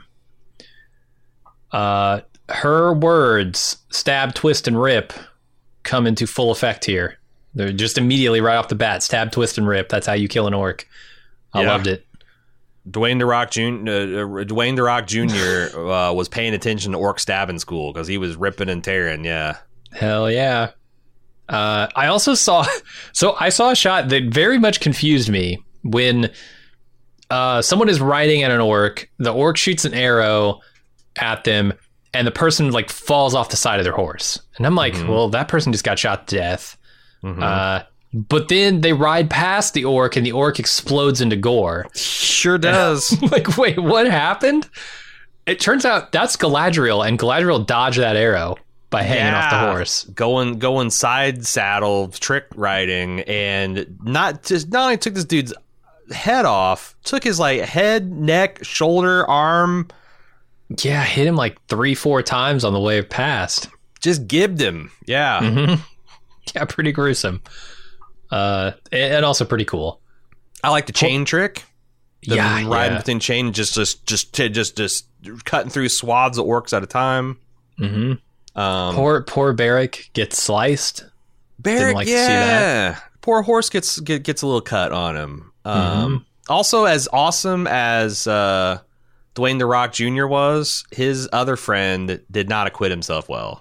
Speaker 1: Her words, stab, twist, and rip, come into full effect here. They're just immediately right off the bat, stab, twist, and rip. That's how you kill an orc. I loved it.
Speaker 2: Dwayne The Rock Jr. Was paying attention to orc stabbing school, because he was ripping and tearing. Yeah.
Speaker 1: Hell yeah. I also saw a shot that very much confused me when someone is riding at an orc. The orc shoots an arrow at them, and the person like falls off the side of their horse. And I'm like, well, that person just got shot to death. But then they ride past the orc, and the orc explodes into gore.
Speaker 2: Sure does.
Speaker 1: Like, wait, what happened? It turns out that's Galadriel, and Galadriel dodged that arrow by hanging off the horse.
Speaker 2: Going side saddle, trick riding, and not only took this dude's head off, took his like head, neck, shoulder, arm.
Speaker 1: Yeah, hit him like 3-4 times on the way past.
Speaker 2: Just gibbed him. Yeah.
Speaker 1: Yeah, pretty gruesome. And also pretty cool.
Speaker 2: I like the chain trick. Riding within chain, just cutting through swaths of orcs at a time.
Speaker 1: Poor Beric gets sliced
Speaker 2: Barrick,
Speaker 1: Didn't like to see that.
Speaker 2: Poor horse gets a little cut on him. Also, as awesome as Dwayne The Rock Jr. was, his other friend did not acquit himself well.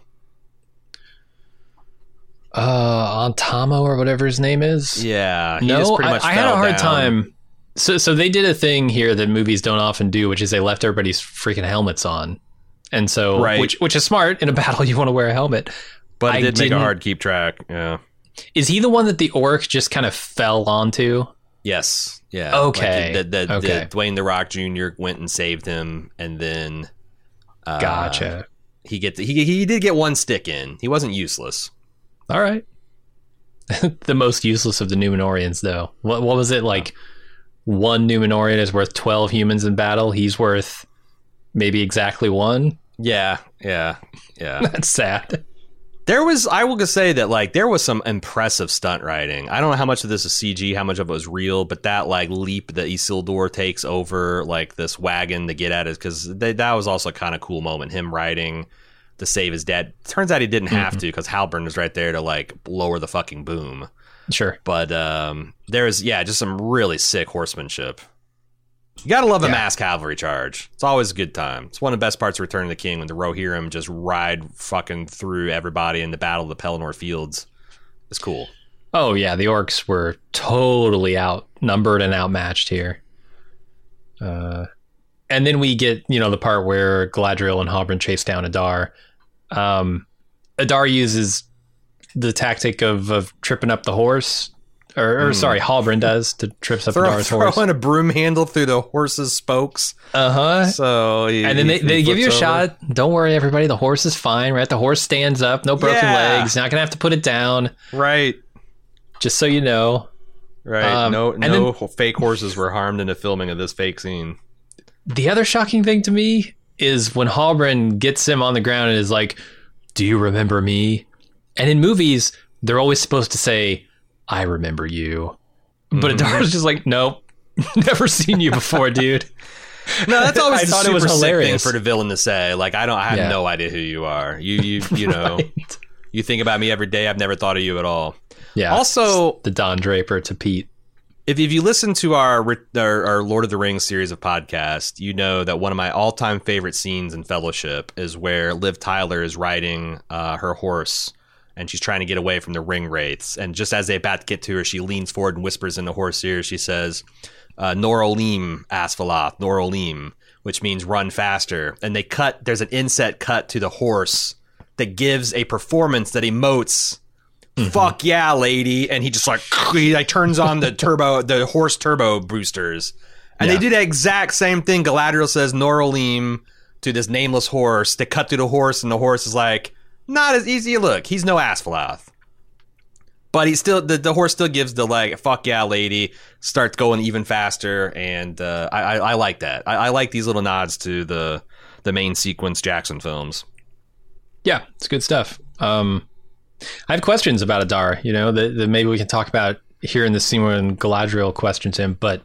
Speaker 1: Antamo or whatever his name is.
Speaker 2: Yeah, he
Speaker 1: no,
Speaker 2: just pretty much
Speaker 1: I had a
Speaker 2: fell
Speaker 1: hard
Speaker 2: down.
Speaker 1: time. So they did a thing here that movies don't often do, which is they left everybody's freaking helmets on, and so
Speaker 2: Right.
Speaker 1: which is smart in a battle. You want to wear a helmet,
Speaker 2: But it did make it
Speaker 1: didn't-
Speaker 2: hard to keep track. Yeah.
Speaker 1: Is he the one that the orc just kind of fell onto?
Speaker 2: Yes. Yeah.
Speaker 1: Okay.
Speaker 2: Like
Speaker 1: Okay.
Speaker 2: Dwayne The Rock Jr. went and saved him, and then
Speaker 1: Gotcha.
Speaker 2: he did get one stick in. He wasn't useless.
Speaker 1: All right. The most useless of the Numenorians, though. What was it like? One Numenorian is worth 12 humans in battle. He's worth maybe exactly one.
Speaker 2: Yeah.
Speaker 1: That's sad.
Speaker 2: I will just say that like there was some impressive stunt riding. I don't know how much of this is CG, how much of it was real, but that like leap that Isildur takes over like this wagon to get at it, because that was also a kind of cool moment. Him riding to save his dad. Turns out he didn't have to, because Halbrand was right there to like lower the fucking boom.
Speaker 1: Sure.
Speaker 2: But there's just some really sick horsemanship. You gotta love a mass cavalry charge. It's always a good time. It's one of the best parts of Return of the King, when the Rohirrim just ride fucking through everybody in the Battle of the Pelennor Fields. It's cool.
Speaker 1: Oh, yeah. The orcs were totally outnumbered and outmatched here. And then we get, the part where Galadriel and Halbrand chase down Adar. Adar uses the tactic of tripping up the horse. Or sorry, Halbrand does to trips up Adar's horse.
Speaker 2: Throwing a broom handle through the horse's spokes.
Speaker 1: Uh-huh.
Speaker 2: So
Speaker 1: And then they give you a shot. Don't worry, everybody. The horse is fine, right? The horse stands up. No broken legs. Not going to have to put it down.
Speaker 2: Right.
Speaker 1: Just so you know.
Speaker 2: Right. No
Speaker 1: then-
Speaker 2: fake horses were harmed in the filming of this fake scene.
Speaker 1: The other shocking thing to me is when Halbrand gets him on the ground and is like, "Do you remember me?" And in movies, they're always supposed to say, "I remember you." But Adar's just like, "Nope. Never seen you before, dude."
Speaker 2: No, that's always
Speaker 1: I
Speaker 2: the
Speaker 1: thought
Speaker 2: super
Speaker 1: it was
Speaker 2: sick thing
Speaker 1: hilarious.
Speaker 2: for the villain to say. Like, I have no idea who you are. You know,
Speaker 1: Right.
Speaker 2: you think about me every day. I've never thought of you at all.
Speaker 1: Yeah.
Speaker 2: Also,
Speaker 1: the Don Draper to Pete.
Speaker 2: if you listen to our Lord of the Rings series of podcasts, you know that one of my all-time favorite scenes in Fellowship is where Liv Tyler is riding her horse, and she's trying to get away from the ring wraiths. And just as they about to get to her, she leans forward and whispers in the horse's ear. She says, "Norolim, Asphaloth, Norolim," which means run faster. And there's an inset cut to the horse that gives a performance that emotes, "Fuck yeah, lady." And he just he turns on the horse turbo boosters. And they do the exact same thing. Galadriel says Norolim to this nameless horse. They cut through the horse, and the horse is like, not as easy a look. He's no Asphaloth. But he still, the horse still gives the like, "Fuck yeah, lady," starts going even faster. And I like that. I like these little nods to the main sequence Jackson films.
Speaker 1: Yeah, it's good stuff. I have questions about Adar, that maybe we can talk about here in the scene when Galadriel questions him, but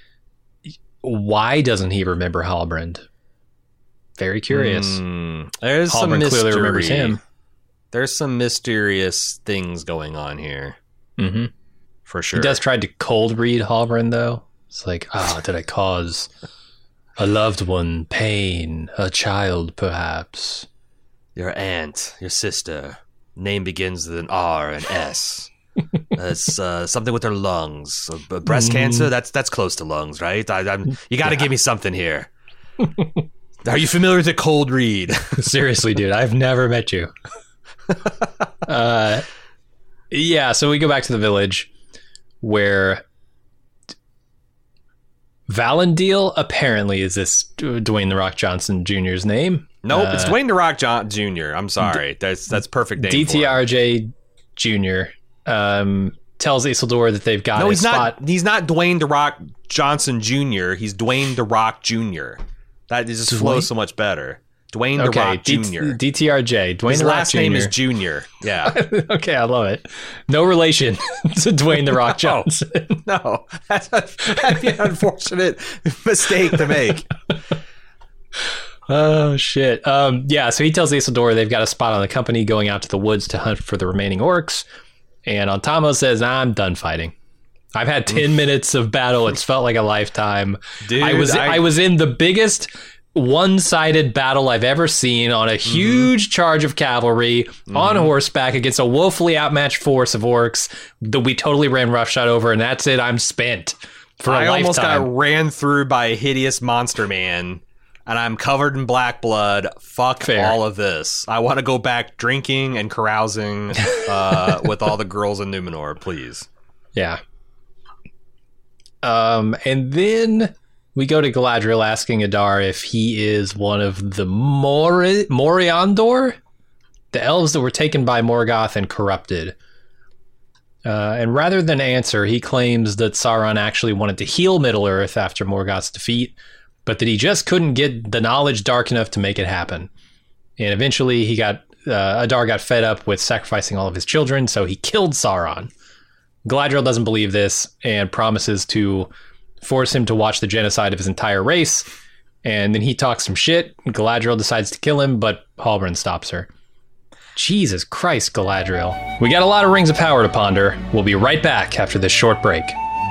Speaker 1: why doesn't he remember Halbrand? Very curious.
Speaker 2: There's some
Speaker 1: Halbrand
Speaker 2: mystery.
Speaker 1: clearly remembers him.
Speaker 2: There's some mysterious things going on here.
Speaker 1: Mm-hmm.
Speaker 2: For sure.
Speaker 1: He does try to cold read Halbrand, though. It's like, did I cause a loved one pain? A child, perhaps?
Speaker 2: Your aunt, your sister. Name begins with an R and S. It's something with her lungs. Breast cancer? That's close to lungs, right? You got to give me something here. Are you familiar with a cold read?
Speaker 1: Seriously, dude, I've never met you. So we go back to the village where Valandil apparently is this Dwayne The Rock Johnson Jr.'s name.
Speaker 2: Nope, it's Dwayne The Rock Jr. I'm sorry. That's perfect name.
Speaker 1: DTRJ Jr. Tells Isildur that they've got
Speaker 2: he's
Speaker 1: spot.
Speaker 2: not. He's not Dwayne The Rock Johnson Jr. He's Dwayne The Rock Jr. That just flows so much better. Dwayne The Rock Jr.
Speaker 1: DTRJ. Dwayne
Speaker 2: His
Speaker 1: The Rock
Speaker 2: last
Speaker 1: Jr.
Speaker 2: name is Jr. Yeah.
Speaker 1: Okay, I love it. No relation to Dwayne The Rock Johnson.
Speaker 2: No, that'd be an unfortunate mistake to make.
Speaker 1: Oh, shit. So he tells Isildur they've got a spot on the company going out to the woods to hunt for the remaining orcs. And Ontamo says, I'm done fighting. I've had 10 minutes of battle. It's felt like a lifetime.
Speaker 2: Dude,
Speaker 1: I was in the biggest one-sided battle I've ever seen on a huge charge of cavalry on horseback against a woefully outmatched force of orcs that we totally ran roughshod over, and that's it. I'm spent for a lifetime. I
Speaker 2: almost got ran through by a hideous monster man, and I'm covered in black blood. Fuck all of this. I want to go back drinking and carousing with all the girls in Numenor, please.
Speaker 1: Yeah. And then we go to Galadriel asking Adar if he is one of the Moriandor, the elves that were taken by Morgoth and corrupted. And rather than answer, he claims that Sauron actually wanted to heal Middle-earth after Morgoth's defeat, but that he just couldn't get the knowledge dark enough to make it happen. And eventually Adar got fed up with sacrificing all of his children, so he killed Sauron. Galadriel doesn't believe this and promises to force him to watch the genocide of his entire race. And then he talks some shit. Galadriel decides to kill him, but Halbrand stops her. Jesus Christ, Galadriel. We got a lot of rings of power to ponder. We'll be right back after this short break.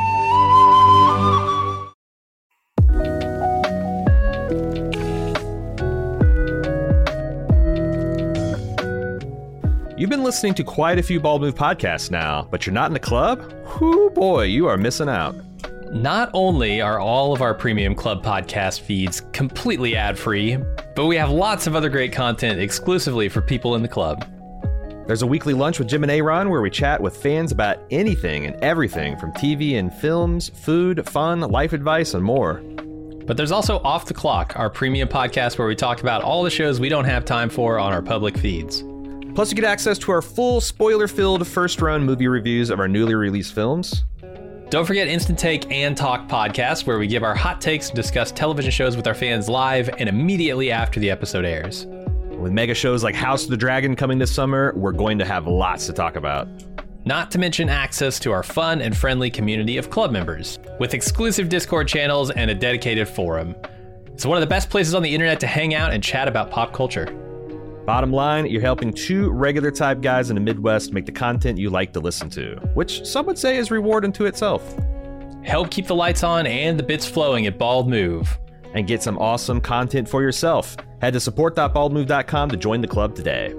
Speaker 3: You've been listening to quite a few Bald Move podcasts now, but you're not in the club? Whoo boy, you are missing out.
Speaker 1: Not only are all of our premium club podcast feeds completely ad-free, but we have lots of other great content exclusively for people in the club.
Speaker 3: There's a weekly lunch with Jim and Aaron where we chat with fans about anything and everything from TV and films, food, fun, life advice, and more.
Speaker 1: But there's also Off the Clock, our premium podcast where we talk about all the shows we don't have time for on our public feeds.
Speaker 3: Plus, you get access to our full spoiler-filled first-run movie reviews of our newly released films.
Speaker 1: Don't forget Instant Take and Talk podcast, where we give our hot takes and discuss television shows with our fans live and immediately after the episode airs.
Speaker 3: With mega shows like House of the Dragon coming this summer, we're going to have lots to talk about.
Speaker 1: Not to mention access to our fun and friendly community of club members, with exclusive Discord channels and a dedicated forum. It's one of the best places on the internet to hang out and chat about pop culture.
Speaker 3: Bottom line, you're helping two regular type guys in the Midwest make the content you like to listen to, which some would say is reward unto itself.
Speaker 1: Help keep the lights on and the bits flowing at Bald Move.
Speaker 3: And get some awesome content for yourself. Head to support.baldmove.com to join the club today.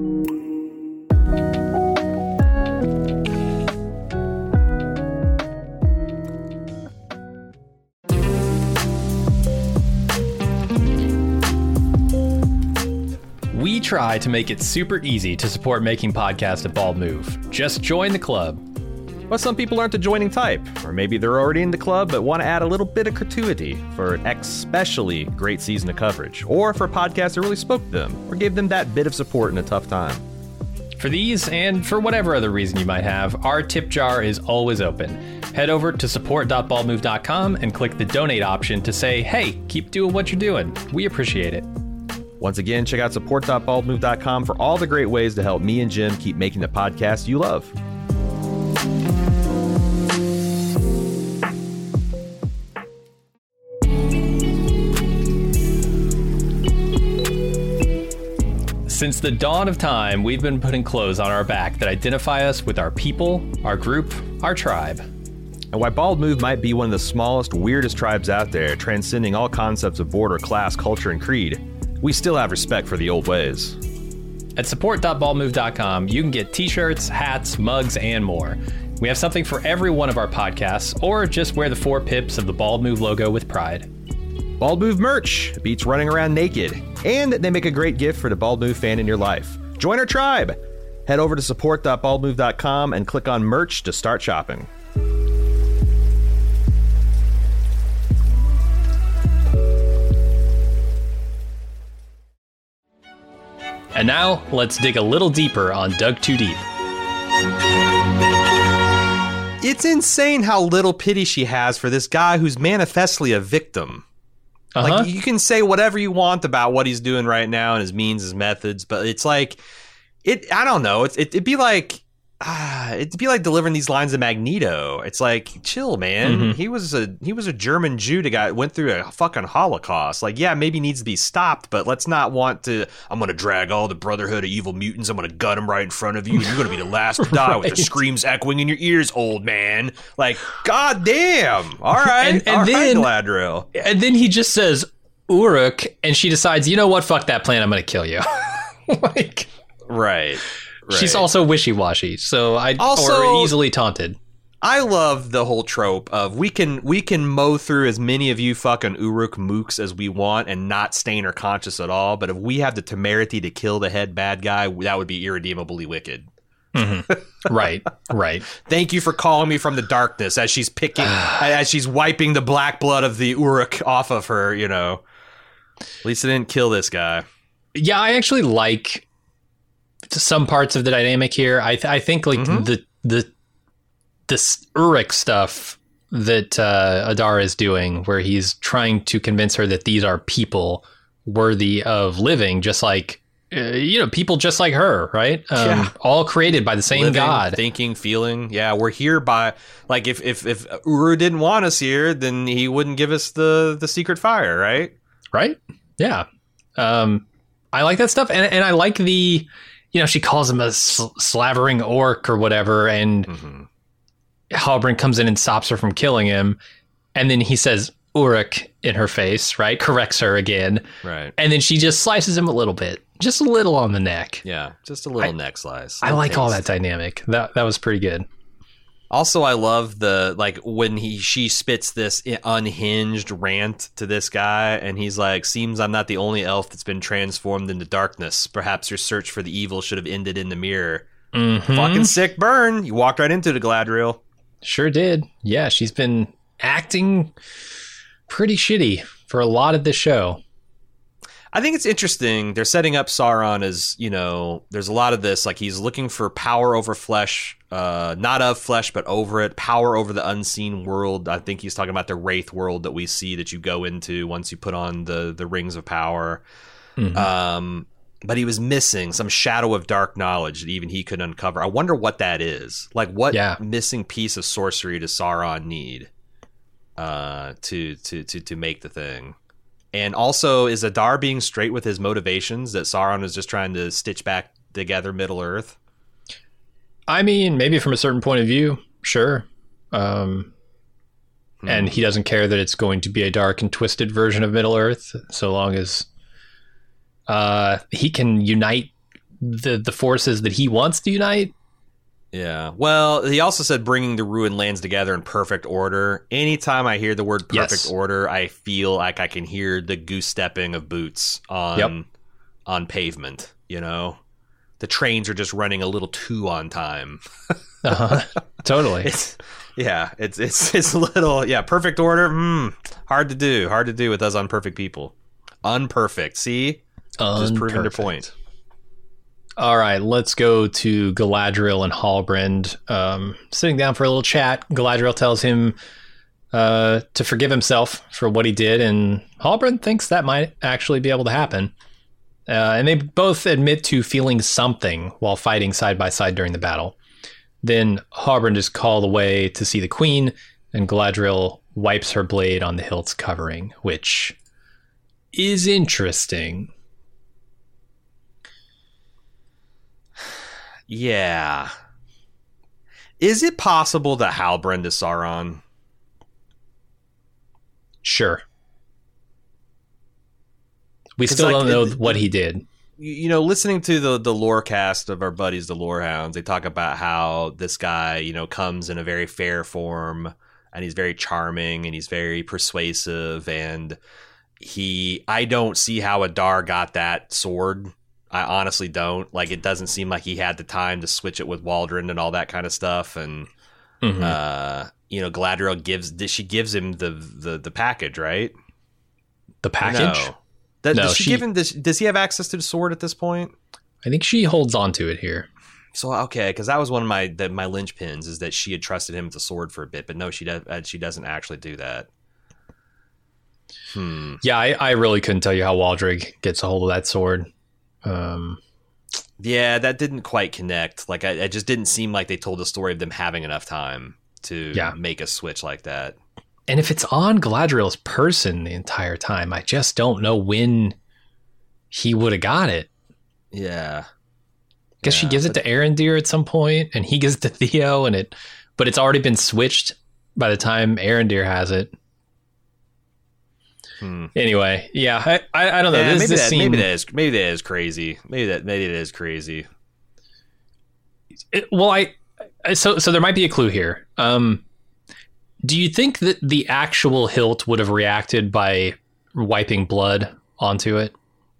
Speaker 1: We try to make it super easy to support making podcasts at Bald Move. Just join the club.
Speaker 3: But some people aren't the joining type, or maybe they're already in the club but want to add a little bit of gratuity for an especially great season of coverage, or for a podcast that really spoke to them, or gave them that bit of support in a tough time.
Speaker 1: For these, and for whatever other reason you might have, our tip jar is always open. Head over to support.baldmove.com and click the donate option to say, hey, keep doing what you're doing. We appreciate it.
Speaker 3: Once again, check out support.baldmove.com for all the great ways to help me and Jim keep making the podcast you love.
Speaker 1: Since the dawn of time, we've been putting clothes on our back that identify us with our people, our group, our tribe.
Speaker 3: And while Bald Move might be one of the smallest, weirdest tribes out there, transcending all concepts of border, class, culture, and creed, we still have respect for the old ways.
Speaker 1: At support.baldmove.com, you can get t-shirts, hats, mugs, and more. We have something for every one of our podcasts, or just wear the 4 pips of the Bald Move logo with pride.
Speaker 3: Bald Move merch beats running around naked, and they make a great gift for the Bald Move fan in your life. Join our tribe! Head over to support.baldmove.com and click on merch to start shopping.
Speaker 1: And now, let's dig a little deeper on Dug Too Deep.
Speaker 2: It's insane how little pity she has for this guy who's manifestly a victim. Like, you can say whatever you want about what he's doing right now and his means, his methods, but it's like, I don't know. It'd be like, it'd be like delivering these lines of Magneto. It's like, chill, man. He was a German Jew that went through a fucking Holocaust. Like, yeah, maybe needs to be stopped, but let's not want to. I'm gonna drag all the Brotherhood of Evil Mutants. I'm gonna gut them right in front of you. And you're gonna be the last to die with the screams echoing in your ears, old man. Like, goddamn. All right,
Speaker 1: and then
Speaker 2: Galadriel.
Speaker 1: And then he just says Uruk, and she decides, you know what? Fuck that plan. I'm gonna kill you. Like,
Speaker 2: right.
Speaker 1: She's also wishy-washy, or easily taunted.
Speaker 2: I love the whole trope of we can mow through as many of you fucking Uruk mooks as we want and not stain her conscience at all, but if we have the temerity to kill the head bad guy, that would be irredeemably wicked.
Speaker 1: Right.
Speaker 2: Thank you for calling me from the darkness as she's wiping the black blood of the Uruk off of her, you know. At least I didn't kill this guy.
Speaker 1: Yeah, I actually like some parts of the dynamic here. I think like this Uruk stuff that Adar is doing, where he's trying to convince her that these are people worthy of living, just like people just like her, right? All created by the same
Speaker 2: living,
Speaker 1: God,
Speaker 2: thinking, feeling. Yeah, we're here by like if Uru didn't want us here, then he wouldn't give us the secret fire, right?
Speaker 1: Right? Yeah. I like that stuff, and I like the. She calls him a slavering orc or whatever, and Halbrand comes in and stops her from killing him, and then he says Uruk in her face, right? Corrects her again.
Speaker 2: Right.
Speaker 1: And then she just slices him a little bit, just a little on the neck.
Speaker 2: Yeah, just a little neck slice.
Speaker 1: I like all that dynamic. That was pretty good.
Speaker 2: Also, I love the when she spits this unhinged rant to this guy, and he's like, "Seems I'm not the only elf that's been transformed into darkness. Perhaps your search for the evil should have ended in the mirror." Fucking sick burn. You walked right into the Galadriel.
Speaker 1: Sure did. Yeah, she's been acting pretty shitty for a lot of the show.
Speaker 2: I think it's interesting. They're setting up Sauron as, there's a lot of this, like he's looking for power over flesh, not of flesh, but over it, power over the unseen world. I think he's talking about the Wraith world that we see that you go into once you put on the rings of power. But he was missing some shadow of dark knowledge that even he could uncover. I wonder what that is. Like, what missing piece of sorcery does Sauron need to make the thing? And also, is Adar being straight with his motivations that Sauron is just trying to stitch back together Middle-earth?
Speaker 1: I mean, maybe from a certain point of view, sure. And he doesn't care that it's going to be a dark and twisted version of Middle-earth, so long as he can unite the forces that he wants to unite.
Speaker 2: Yeah. Well, he also said bringing the ruined lands together in perfect order. Anytime I hear the word perfect order, I feel like I can hear the goose stepping of boots on pavement, The trains are just running a little too on time.
Speaker 1: Totally.
Speaker 2: It's a little, perfect order. Hard to do with us unperfect people. Unperfect. See? Just proving your point.
Speaker 1: All right, let's go to Galadriel and Halbrand. Sitting down for a little chat, Galadriel tells him to forgive himself for what he did, and Halbrand thinks that might actually be able to happen. And they both admit to feeling something while fighting side by side during the battle. Then Halbrand is called away to see the queen, and Galadriel wipes her blade on the hilt's covering, which is interesting.
Speaker 2: Yeah. Is it possible that Halbrand is Sauron?
Speaker 1: Sure. We still don't know what he did.
Speaker 2: Listening to the lore cast of our buddies, the Lorehounds, they talk about how this guy, comes in a very fair form, and he's very charming, and he's very persuasive, and I don't see how Adar got that sword. I honestly don't. Like, it doesn't seem like he had the time to switch it with Waldron and all that kind of stuff. And, Galadriel gives him the package, right?
Speaker 1: The package?
Speaker 2: No. Does he have access to the sword at this point?
Speaker 1: I think she holds on to it here.
Speaker 2: So, okay, because that was one of my linchpins, is that she had trusted him with the sword for a bit. But no, she doesn't actually do that.
Speaker 1: Yeah, I really couldn't tell you how Waldrig gets a hold of that sword.
Speaker 2: Yeah, that didn't quite connect. Like, it just didn't seem like they told the story of them having enough time to make a switch like that.
Speaker 1: And if it's on Galadriel's person the entire time, I just don't know when he would have got it.
Speaker 2: Yeah.
Speaker 1: Guess she gives it to Arondir at some point, and he gives it to Theo, but it's already been switched by the time Arondir has it. Anyway, yeah, I don't know.
Speaker 2: Yeah, maybe that is crazy. Maybe that is crazy.
Speaker 1: So there might be a clue here. Do you think that the actual hilt would have reacted by wiping blood onto it?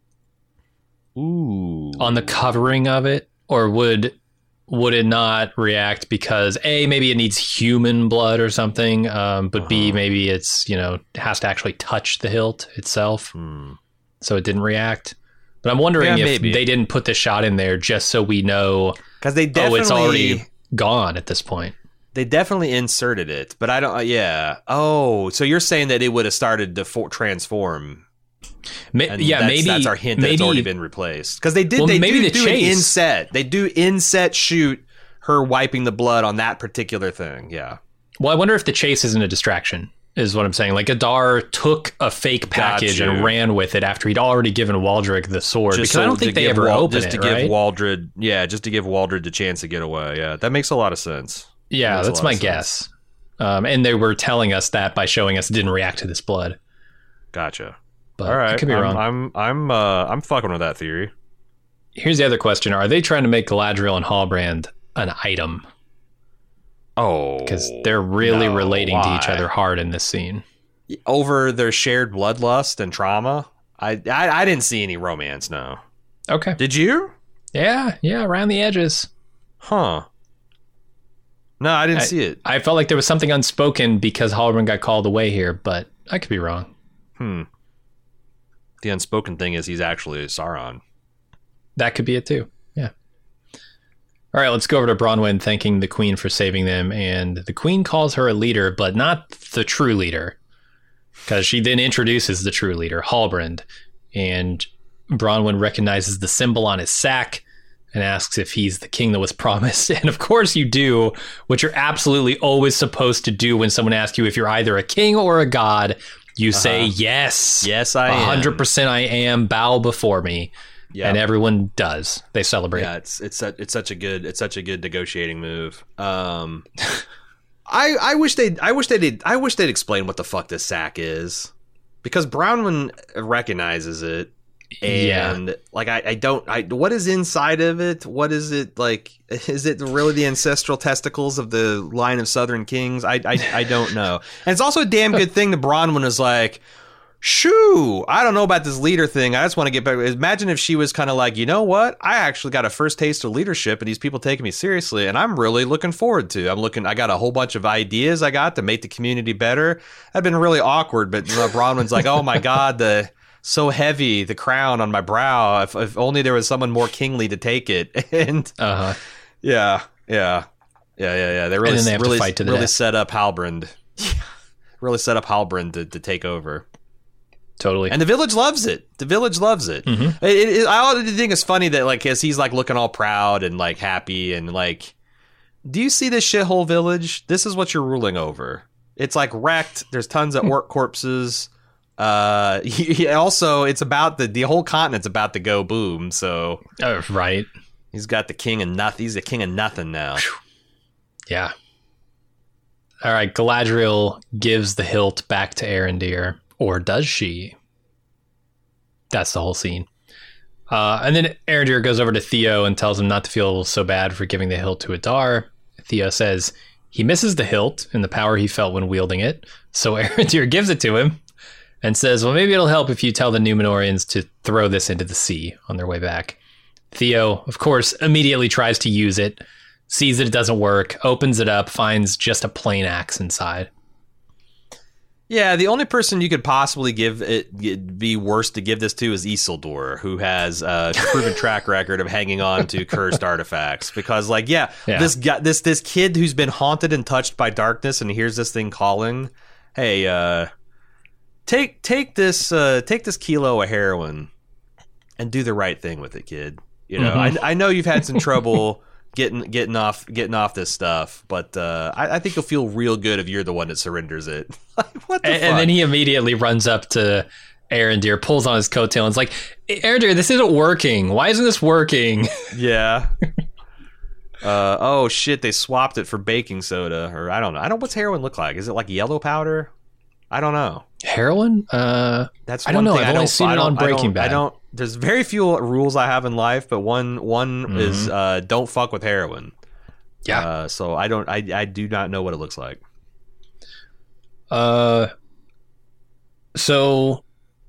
Speaker 2: Ooh.
Speaker 1: On the covering of it? Or would it not react because A, maybe it needs human blood or something, but B, maybe it's, has to actually touch the hilt itself. So it didn't react. But I'm wondering if they didn't put the shot in there just so we know,
Speaker 2: because they definitely,
Speaker 1: it's already gone at this point.
Speaker 2: They definitely inserted it, but I don't. Yeah. Oh, so you're saying that it would have started to transform?
Speaker 1: Maybe
Speaker 2: that's our hint that it's already been replaced, because they did. Well, they do an inset. They do inset shoot her wiping the blood on that particular thing. Yeah.
Speaker 1: Well, I wonder if the chase isn't a distraction. Is what I'm saying. Like, Adar took a fake package and ran with it after he'd already given Waldrick the sword. Because I don't think they ever opened it,
Speaker 2: give Waldred, just to give Waldred the chance to get away. Yeah, that makes a lot of sense.
Speaker 1: Yeah, that's my guess. And they were telling us that by showing us it didn't react to this blood.
Speaker 2: Gotcha.
Speaker 1: But
Speaker 2: all right,
Speaker 1: I could be wrong.
Speaker 2: I'm fucking with that theory.
Speaker 1: Here's the other question: are they trying to make Galadriel and Halbrand an item?
Speaker 2: Oh,
Speaker 1: because they're really relating to each other hard in this scene
Speaker 2: over their shared bloodlust and trauma. I didn't see any romance. No.
Speaker 1: Okay.
Speaker 2: Did you?
Speaker 1: Yeah, around the edges.
Speaker 2: Huh. No, I didn't see it.
Speaker 1: I felt like there was something unspoken because Halbrand got called away here, but I could be wrong.
Speaker 2: The unspoken thing is he's actually Sauron.
Speaker 1: That could be it too. Yeah. All right, let's go over to Bronwyn thanking the queen for saving them, and the queen calls her a leader, but not the true leader, because she then introduces the true leader, Halbrand, and Bronwyn recognizes the symbol on his sack and asks if he's the king that was promised. And of course you do, what you're absolutely always supposed to do when someone asks you if you're either a king or a god. You say, yes.
Speaker 2: Yes, I am.
Speaker 1: 100% I am. Bow before me. Yeah. And everyone does. They celebrate.
Speaker 2: Yeah, it's such a good negotiating move. I wish they'd explain what the fuck this sack is, because Bronwyn recognizes it. And what is inside of it? What is it like? Is it really the ancestral testicles of the line of Southern kings? I don't know. And it's also a damn good thing that Bronwyn is like, shoo, I don't know about this leader thing. I just want to get back. Imagine if she was kind of like, you know what? I actually got a first taste of leadership and these people taking me seriously, and I'm really looking forward to. I got a whole bunch of ideas to make the community better. That'd been really awkward, but Bronwyn's like, oh my God, so heavy, the crown on my brow. If only there was someone more kingly to take it. And yeah. They really set up Halbrand. Really set up Halbrand to take over.
Speaker 1: Totally.
Speaker 2: And the village loves it. Mm-hmm. I think it's funny that, like, as he's like looking all proud and like happy and like, do you see this shithole village? This is what you're ruling over. It's like wrecked. There's tons of orc corpses. Also, it's about the whole continent's about to go boom. So,
Speaker 1: right.
Speaker 2: He's got the king of nothing. He's the king of nothing now.
Speaker 1: Yeah. All right. Galadriel gives the hilt back to Arondir, or does she? That's the whole scene. And then Arondir goes over to Theo and tells him not to feel so bad for giving the hilt to Adar. Theo says he misses the hilt and the power he felt when wielding it. So Arondir gives it to him and says, well, maybe it'll help if you tell the Númenóreans to throw this into the sea on their way back. Theo, of course, immediately tries to use it, sees that it doesn't work, opens it up, finds just a plain axe inside.
Speaker 2: Yeah, the only person you could possibly be worse to give this to is Isildur, who has a proven track record of hanging on to cursed artifacts. Because, like, this guy, this kid who's been haunted and touched by darkness and hears this thing calling, hey, take this kilo of heroin and do the right thing with it, kid. You know, I know you've had some trouble getting off this stuff, but I think you'll feel real good if you're the one that surrenders it. What the fuck?
Speaker 1: And then he immediately runs up to Arondir, pulls on his coattail, and is like, Arondir, this isn't working. Why isn't this working?
Speaker 2: Yeah. Oh shit! They swapped it for baking soda, or I don't know. What's heroin look like? Is it like yellow powder? I don't know.
Speaker 1: Heroin?
Speaker 2: That's
Speaker 1: I don't know. I've only seen it on Breaking Bad.
Speaker 2: I don't. There's very few rules I have in life, but one is don't fuck with heroin.
Speaker 1: Yeah.
Speaker 2: So I don't. I do not know what it looks like.
Speaker 1: So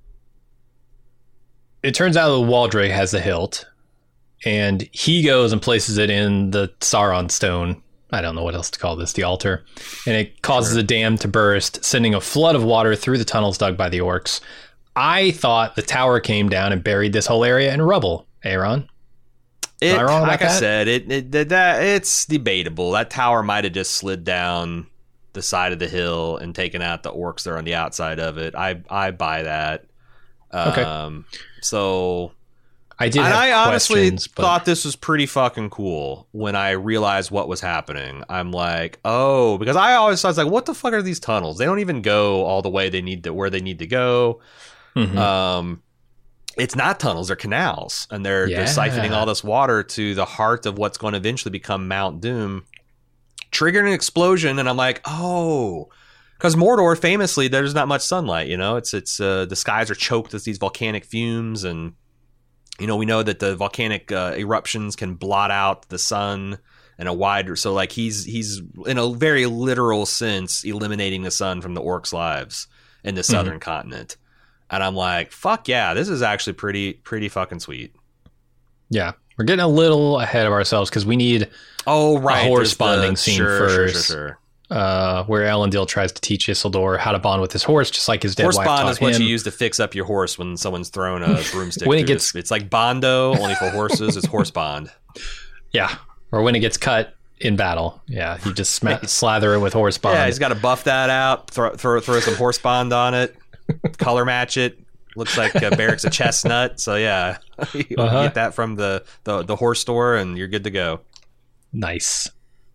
Speaker 1: it turns out that Waldreg has the hilt, and he goes and places it in the Sauron stone. I don't know what else to call this, the altar. And it causes the dam to burst, sending a flood of water through the tunnels dug by the orcs. I thought the tower came down and buried this whole area in rubble, Aaron. Am I wrong about
Speaker 2: like
Speaker 1: that?
Speaker 2: I said, it's debatable. That tower might have just slid down the side of the hill and taken out the orcs that are on the outside of it. I buy that.
Speaker 1: Okay.
Speaker 2: So
Speaker 1: I did.
Speaker 2: And I honestly
Speaker 1: but
Speaker 2: thought this was pretty fucking cool when I realized what was happening. I'm like, oh, because I was like, what the fuck are these tunnels? They don't even go all the way where they need to go.
Speaker 1: Mhm.
Speaker 2: It's not tunnels; they're canals, and they're siphoning all this water to the heart of what's going to eventually become Mount Doom, triggering an explosion. And I'm like, oh. Because Mordor, famously, there's not much sunlight. You know, it's the skies are choked with these volcanic fumes, and you know, we know that the volcanic eruptions can blot out the sun in a wider. So, like, he's in a very literal sense eliminating the sun from the orcs' lives in the southern continent. And I'm like, fuck yeah, this is actually pretty fucking sweet.
Speaker 1: Yeah, we're getting a little ahead of ourselves because we need
Speaker 2: a
Speaker 1: horse bonding scene first.
Speaker 2: Sure.
Speaker 1: Where Elendil tries to teach Isildur how to bond with his horse, just like his dead
Speaker 2: horse
Speaker 1: wife
Speaker 2: bond
Speaker 1: taught
Speaker 2: is what
Speaker 1: him.
Speaker 2: you use to fix up your horse when someone's thrown a broomstick.
Speaker 1: When it gets,
Speaker 2: it's like Bondo, only for horses. It's horse bond.
Speaker 1: Yeah, or when it gets cut in battle. Yeah, you just slather it with horse bond.
Speaker 2: Yeah, he's got to buff that out. Throw some horse bond on it. Color match it. Looks like Barrick's a chestnut. So yeah, you get that from the horse store, and you're good to go.
Speaker 1: Nice.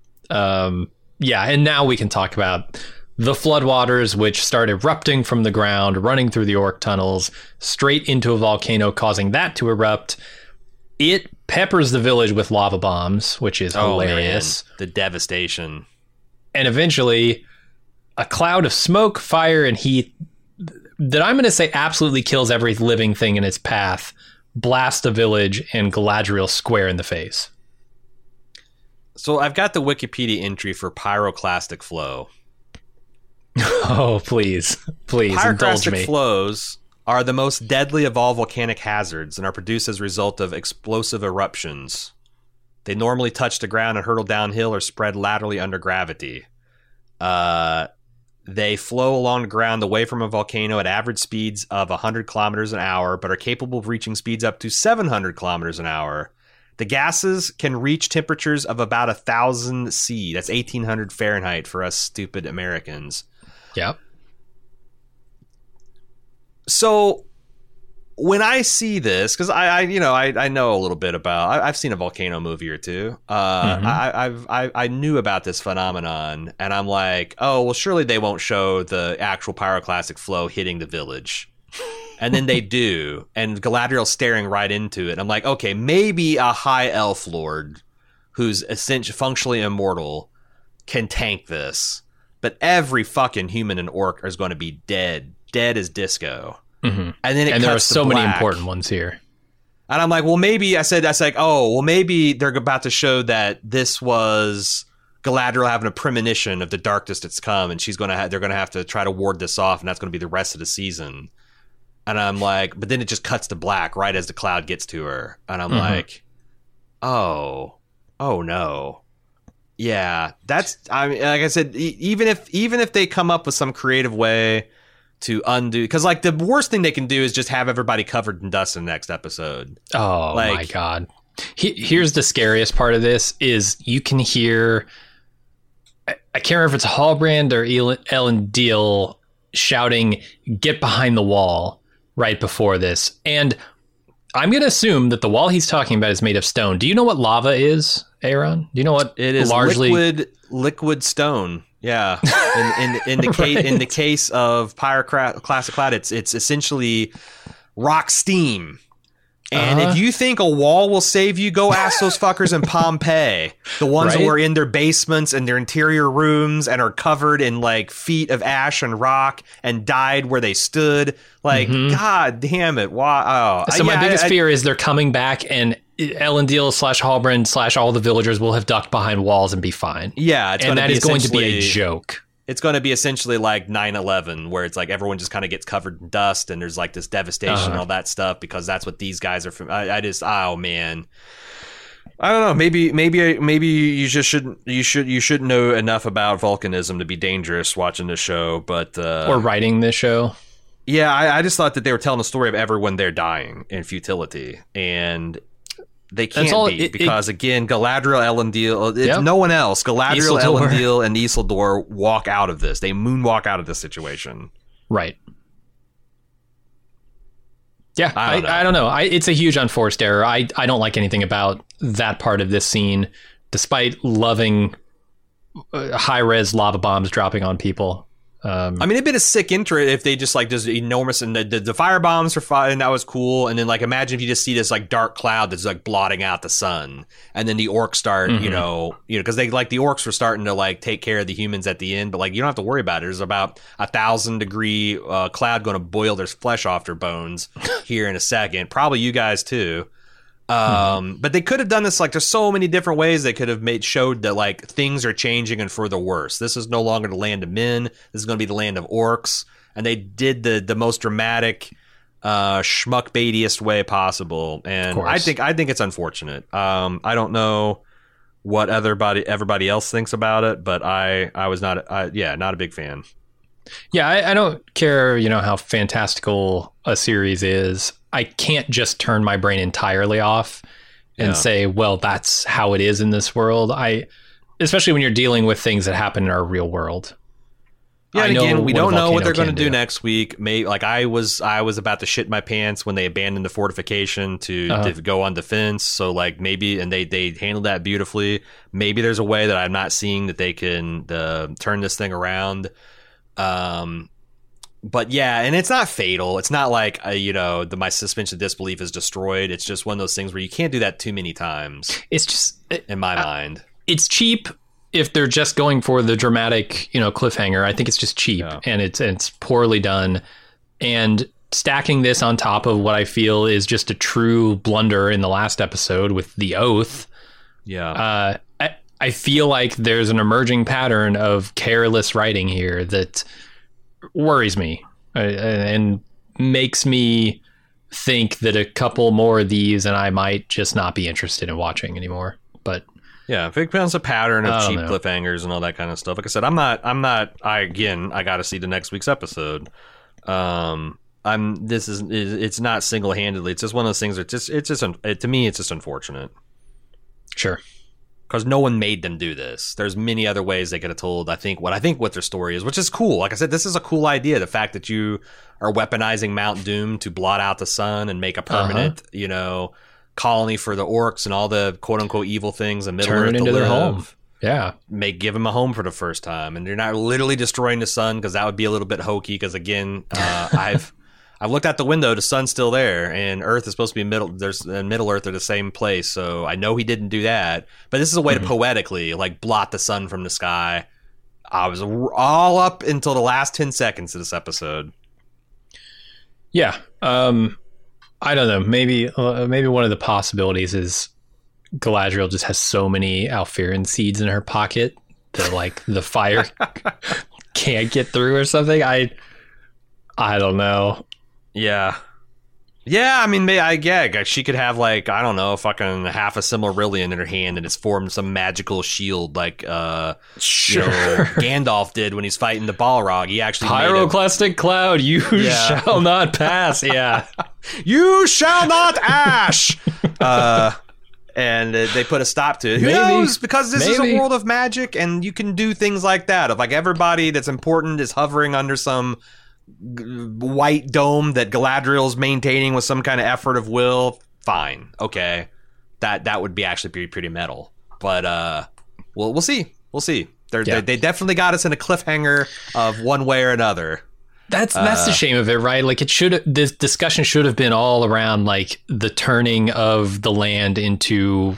Speaker 1: Yeah, and now we can talk about the floodwaters, which start erupting from the ground, running through the orc tunnels, straight into a volcano, causing that to erupt. It peppers the village with lava bombs, which is hilarious.
Speaker 2: Man, the devastation.
Speaker 1: And eventually, a cloud of smoke, fire, and heat that I'm going to say absolutely kills every living thing in its path, blasts the village and Galadriel square in the face.
Speaker 2: So I've got the Wikipedia entry for pyroclastic flow.
Speaker 1: Oh, please indulge me.
Speaker 2: Pyroclastic flows are the most deadly of all volcanic hazards and are produced as a result of explosive eruptions. They normally touch the ground and hurtle downhill or spread laterally under gravity. They flow along the ground away from a volcano at average speeds of 100 kilometers an hour, but are capable of reaching speeds up to 700 kilometers an hour. The gases can reach temperatures of about 1,000 C. That's 1,800 Fahrenheit for us stupid Americans.
Speaker 1: Yep.
Speaker 2: So when I see this, because I know a little bit about, I've seen a volcano movie or two. I knew about this phenomenon, and I'm like, oh well, surely they won't show the actual pyroclastic flow hitting the village. And then they do, and Galadriel's staring right into it. I'm like, okay, maybe a high elf lord who's essentially functionally immortal can tank this, but every fucking human and orc is going to be dead as disco.
Speaker 1: Mm-hmm.
Speaker 2: And then
Speaker 1: there are so
Speaker 2: black.
Speaker 1: many important ones here.
Speaker 2: And I'm like, well, maybe maybe they're about to show that this was Galadriel having a premonition of the darkness that's come, and they're gonna have to try to ward this off, and that's gonna be the rest of the season. And I'm like, but then it just cuts to black right as the cloud gets to her. And I'm like, oh no. Yeah, I mean, like I said, even if they come up with some creative way to undo, because like the worst thing they can do is just have everybody covered in dust in the next episode.
Speaker 1: Oh my God. Here's the scariest part of this is you can hear, I can't remember if it's Halbrand or Elendil shouting, "Get behind the wall," right before this. And I'm going to assume that the wall he's talking about is made of stone. Do you know what lava is, Aaron? Do you know what
Speaker 2: it is?
Speaker 1: Largely
Speaker 2: Liquid stone. Yeah. In the case of Pyroclastic Cloud, it's essentially rock steam. And if you think a wall will save you, go ask those fuckers in Pompeii. The ones that were in their basements and their interior rooms and are covered in like feet of ash and rock and died where they stood. Like, God damn it. Wow.
Speaker 1: So my biggest fear is they're coming back and Elendil / Halbrand / all the villagers will have ducked behind walls and be fine.
Speaker 2: Yeah.
Speaker 1: And that is going to be a joke.
Speaker 2: It's going to be essentially like 9/11, where it's like everyone just kind of gets covered in dust and there's like this devastation and all that stuff because that's what these guys are from. Oh man, I don't know. Maybe you just shouldn't. You shouldn't know enough about volcanism to be dangerous watching this show, but
Speaker 1: or writing this show.
Speaker 2: Yeah, I just thought that they were telling a story of everyone there dying in futility, and they can't because again, Galadriel, Elendil, no one else. Galadriel, Elendil, and Isildur walk out of this. They moonwalk out of this situation.
Speaker 1: Right. Yeah, I don't know. It's a huge unforced error. I don't like anything about that part of this scene, despite loving high-res lava bombs dropping on people.
Speaker 2: I mean, it'd been a sick intro if they just like just enormous and the fire bombs are fine and that was cool. And then like imagine if you just see this like dark cloud that's like blotting out the sun, and then the orcs start, you know, because they like the orcs were starting to like take care of the humans at the end, but like you don't have to worry about it. There's about 1,000-degree cloud going to boil their flesh off their bones here in a second. Probably you guys too. But they could have done this like there's so many different ways they could have showed that like things are changing and for the worse. This is no longer the land of men. This is going to be the land of orcs, and they did the most dramatic schmuck baitiest way possible. And I think it's unfortunate. I don't know what everybody else thinks about it, but I was not a big fan.
Speaker 1: Yeah, I don't care, how fantastical a series is. I can't just turn my brain entirely off and say, well, that's how it is in this world. Especially when you're dealing with things that happen in our real world.
Speaker 2: Yeah, and again, we don't know what they're going to do next week. Maybe like I was about to shit my pants when they abandoned the fortification to go on defense. So like maybe, and they handled that beautifully. Maybe there's a way that I'm not seeing that they can turn this thing around. But yeah, and it's not fatal. It's not like, my suspension of disbelief is destroyed. It's just one of those things where you can't do that too many times.
Speaker 1: It's just,
Speaker 2: in my mind,
Speaker 1: it's cheap if they're just going for the dramatic, cliffhanger. I think it's just cheap and it's poorly done. And stacking this on top of what I feel is just a true blunder in the last episode with the oath.
Speaker 2: Yeah.
Speaker 1: I feel like there's an emerging pattern of careless writing here that worries me and makes me think that a couple more of these and I might just not be interested in watching anymore. But
Speaker 2: yeah, if it becomes a pattern of cheap cliffhangers and all that kind of stuff, like I said, I got to see the next week's episode. It's not single-handedly. It's just one of those things that to me, it's just unfortunate.
Speaker 1: Sure.
Speaker 2: Because no one made them do this. There's many other ways they could have told, what their story is, which is cool. Like I said, this is a cool idea. The fact that you are weaponizing Mount Doom to blot out the sun and make a permanent, colony for the orcs and all the quote unquote evil things in Middle Earth
Speaker 1: to live. Their home. Yeah.
Speaker 2: Give them a home for the first time. And you're not literally destroying the sun, because that would be a little bit hokey. Because again, I've looked out the window, the sun's still there, and Earth is supposed to be Middle Earth are the same place, so I know he didn't do that. But this is a way to poetically blot the sun from the sky. I was all up until the last 10 seconds of this episode.
Speaker 1: Yeah, I don't know. Maybe one of the possibilities is Galadriel just has so many Alfirin seeds in her pocket that the fire can't get through or something. I don't know.
Speaker 2: Yeah. Yeah, I mean, she could have fucking half a Silmarillion in her hand and it's formed some magical shield Gandalf did when he's fighting the Balrog. He actually
Speaker 1: Pyroclastic cloud, you shall not pass. Yeah.
Speaker 2: You shall not ash. And they put a stop to it. Who knows? Because this is a world of magic and you can do things like that. If everybody that's important is hovering under some white dome that Galadriel's maintaining with some kind of effort of will, fine. Okay. That would be actually pretty metal. But we'll see. We'll see. They definitely got us in a cliffhanger of one way or another.
Speaker 1: That's the shame of it, right? Like this discussion should have been all around like the turning of the land into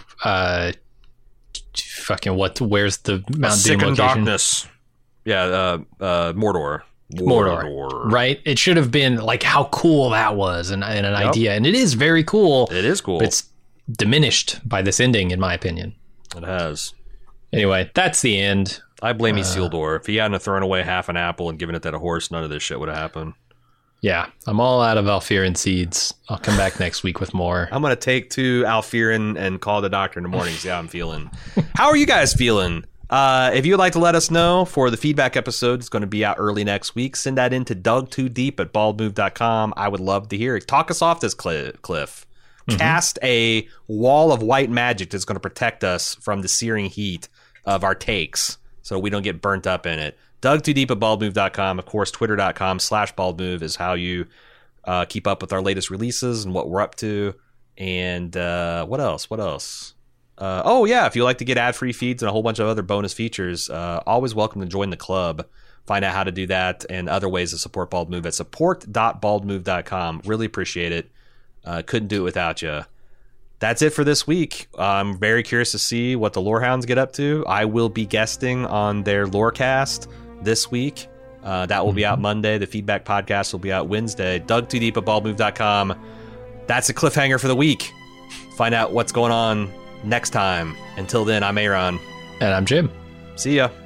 Speaker 1: where's the Mount Doom location?
Speaker 2: Darkness. Yeah, Mordor.
Speaker 1: Mordor, right? It should have been like how cool that was and an idea, and it is very cool.
Speaker 2: It is cool.
Speaker 1: But it's diminished by this ending, in my opinion.
Speaker 2: It has.
Speaker 1: Anyway, that's the end.
Speaker 2: I blame Isildur. If he hadn't have thrown away half an apple and given it to a horse, none of this shit would have happened.
Speaker 1: Yeah, I'm all out of Alfirin seeds. I'll come back next week with more.
Speaker 2: I'm going to take 2 Alfirin and call the doctor in the morning, see how I'm feeling. How are you guys feeling? If you'd like to let us know for the feedback episode, it's going to be out early next week. Send that in to dug2deep@baldmove.com. I would love to hear it. Talk us off this cliff. Mm-hmm. Cast a wall of white magic that's going to protect us from the searing heat of our takes so we don't get burnt up in it. Dug2deep@baldmove.com. Of course, twitter.com/baldmove is how you keep up with our latest releases and what we're up to. And what else? If you like to get ad-free feeds and a whole bunch of other bonus features, always welcome to join the club. Find out how to do that and other ways to support Bald Move at support.baldmove.com. Really appreciate it. Couldn't do it without you. That's it for this week. I'm very curious to see what the Lorehounds get up to. I will be guesting on their Lorecast this week. That will be out Monday. The feedback podcast will be out Wednesday. Dug2deep@baldmove.com. That's a cliffhanger for the week. Find out what's going on next time. Until then, I'm Aaron.
Speaker 1: And I'm Jim.
Speaker 2: See ya.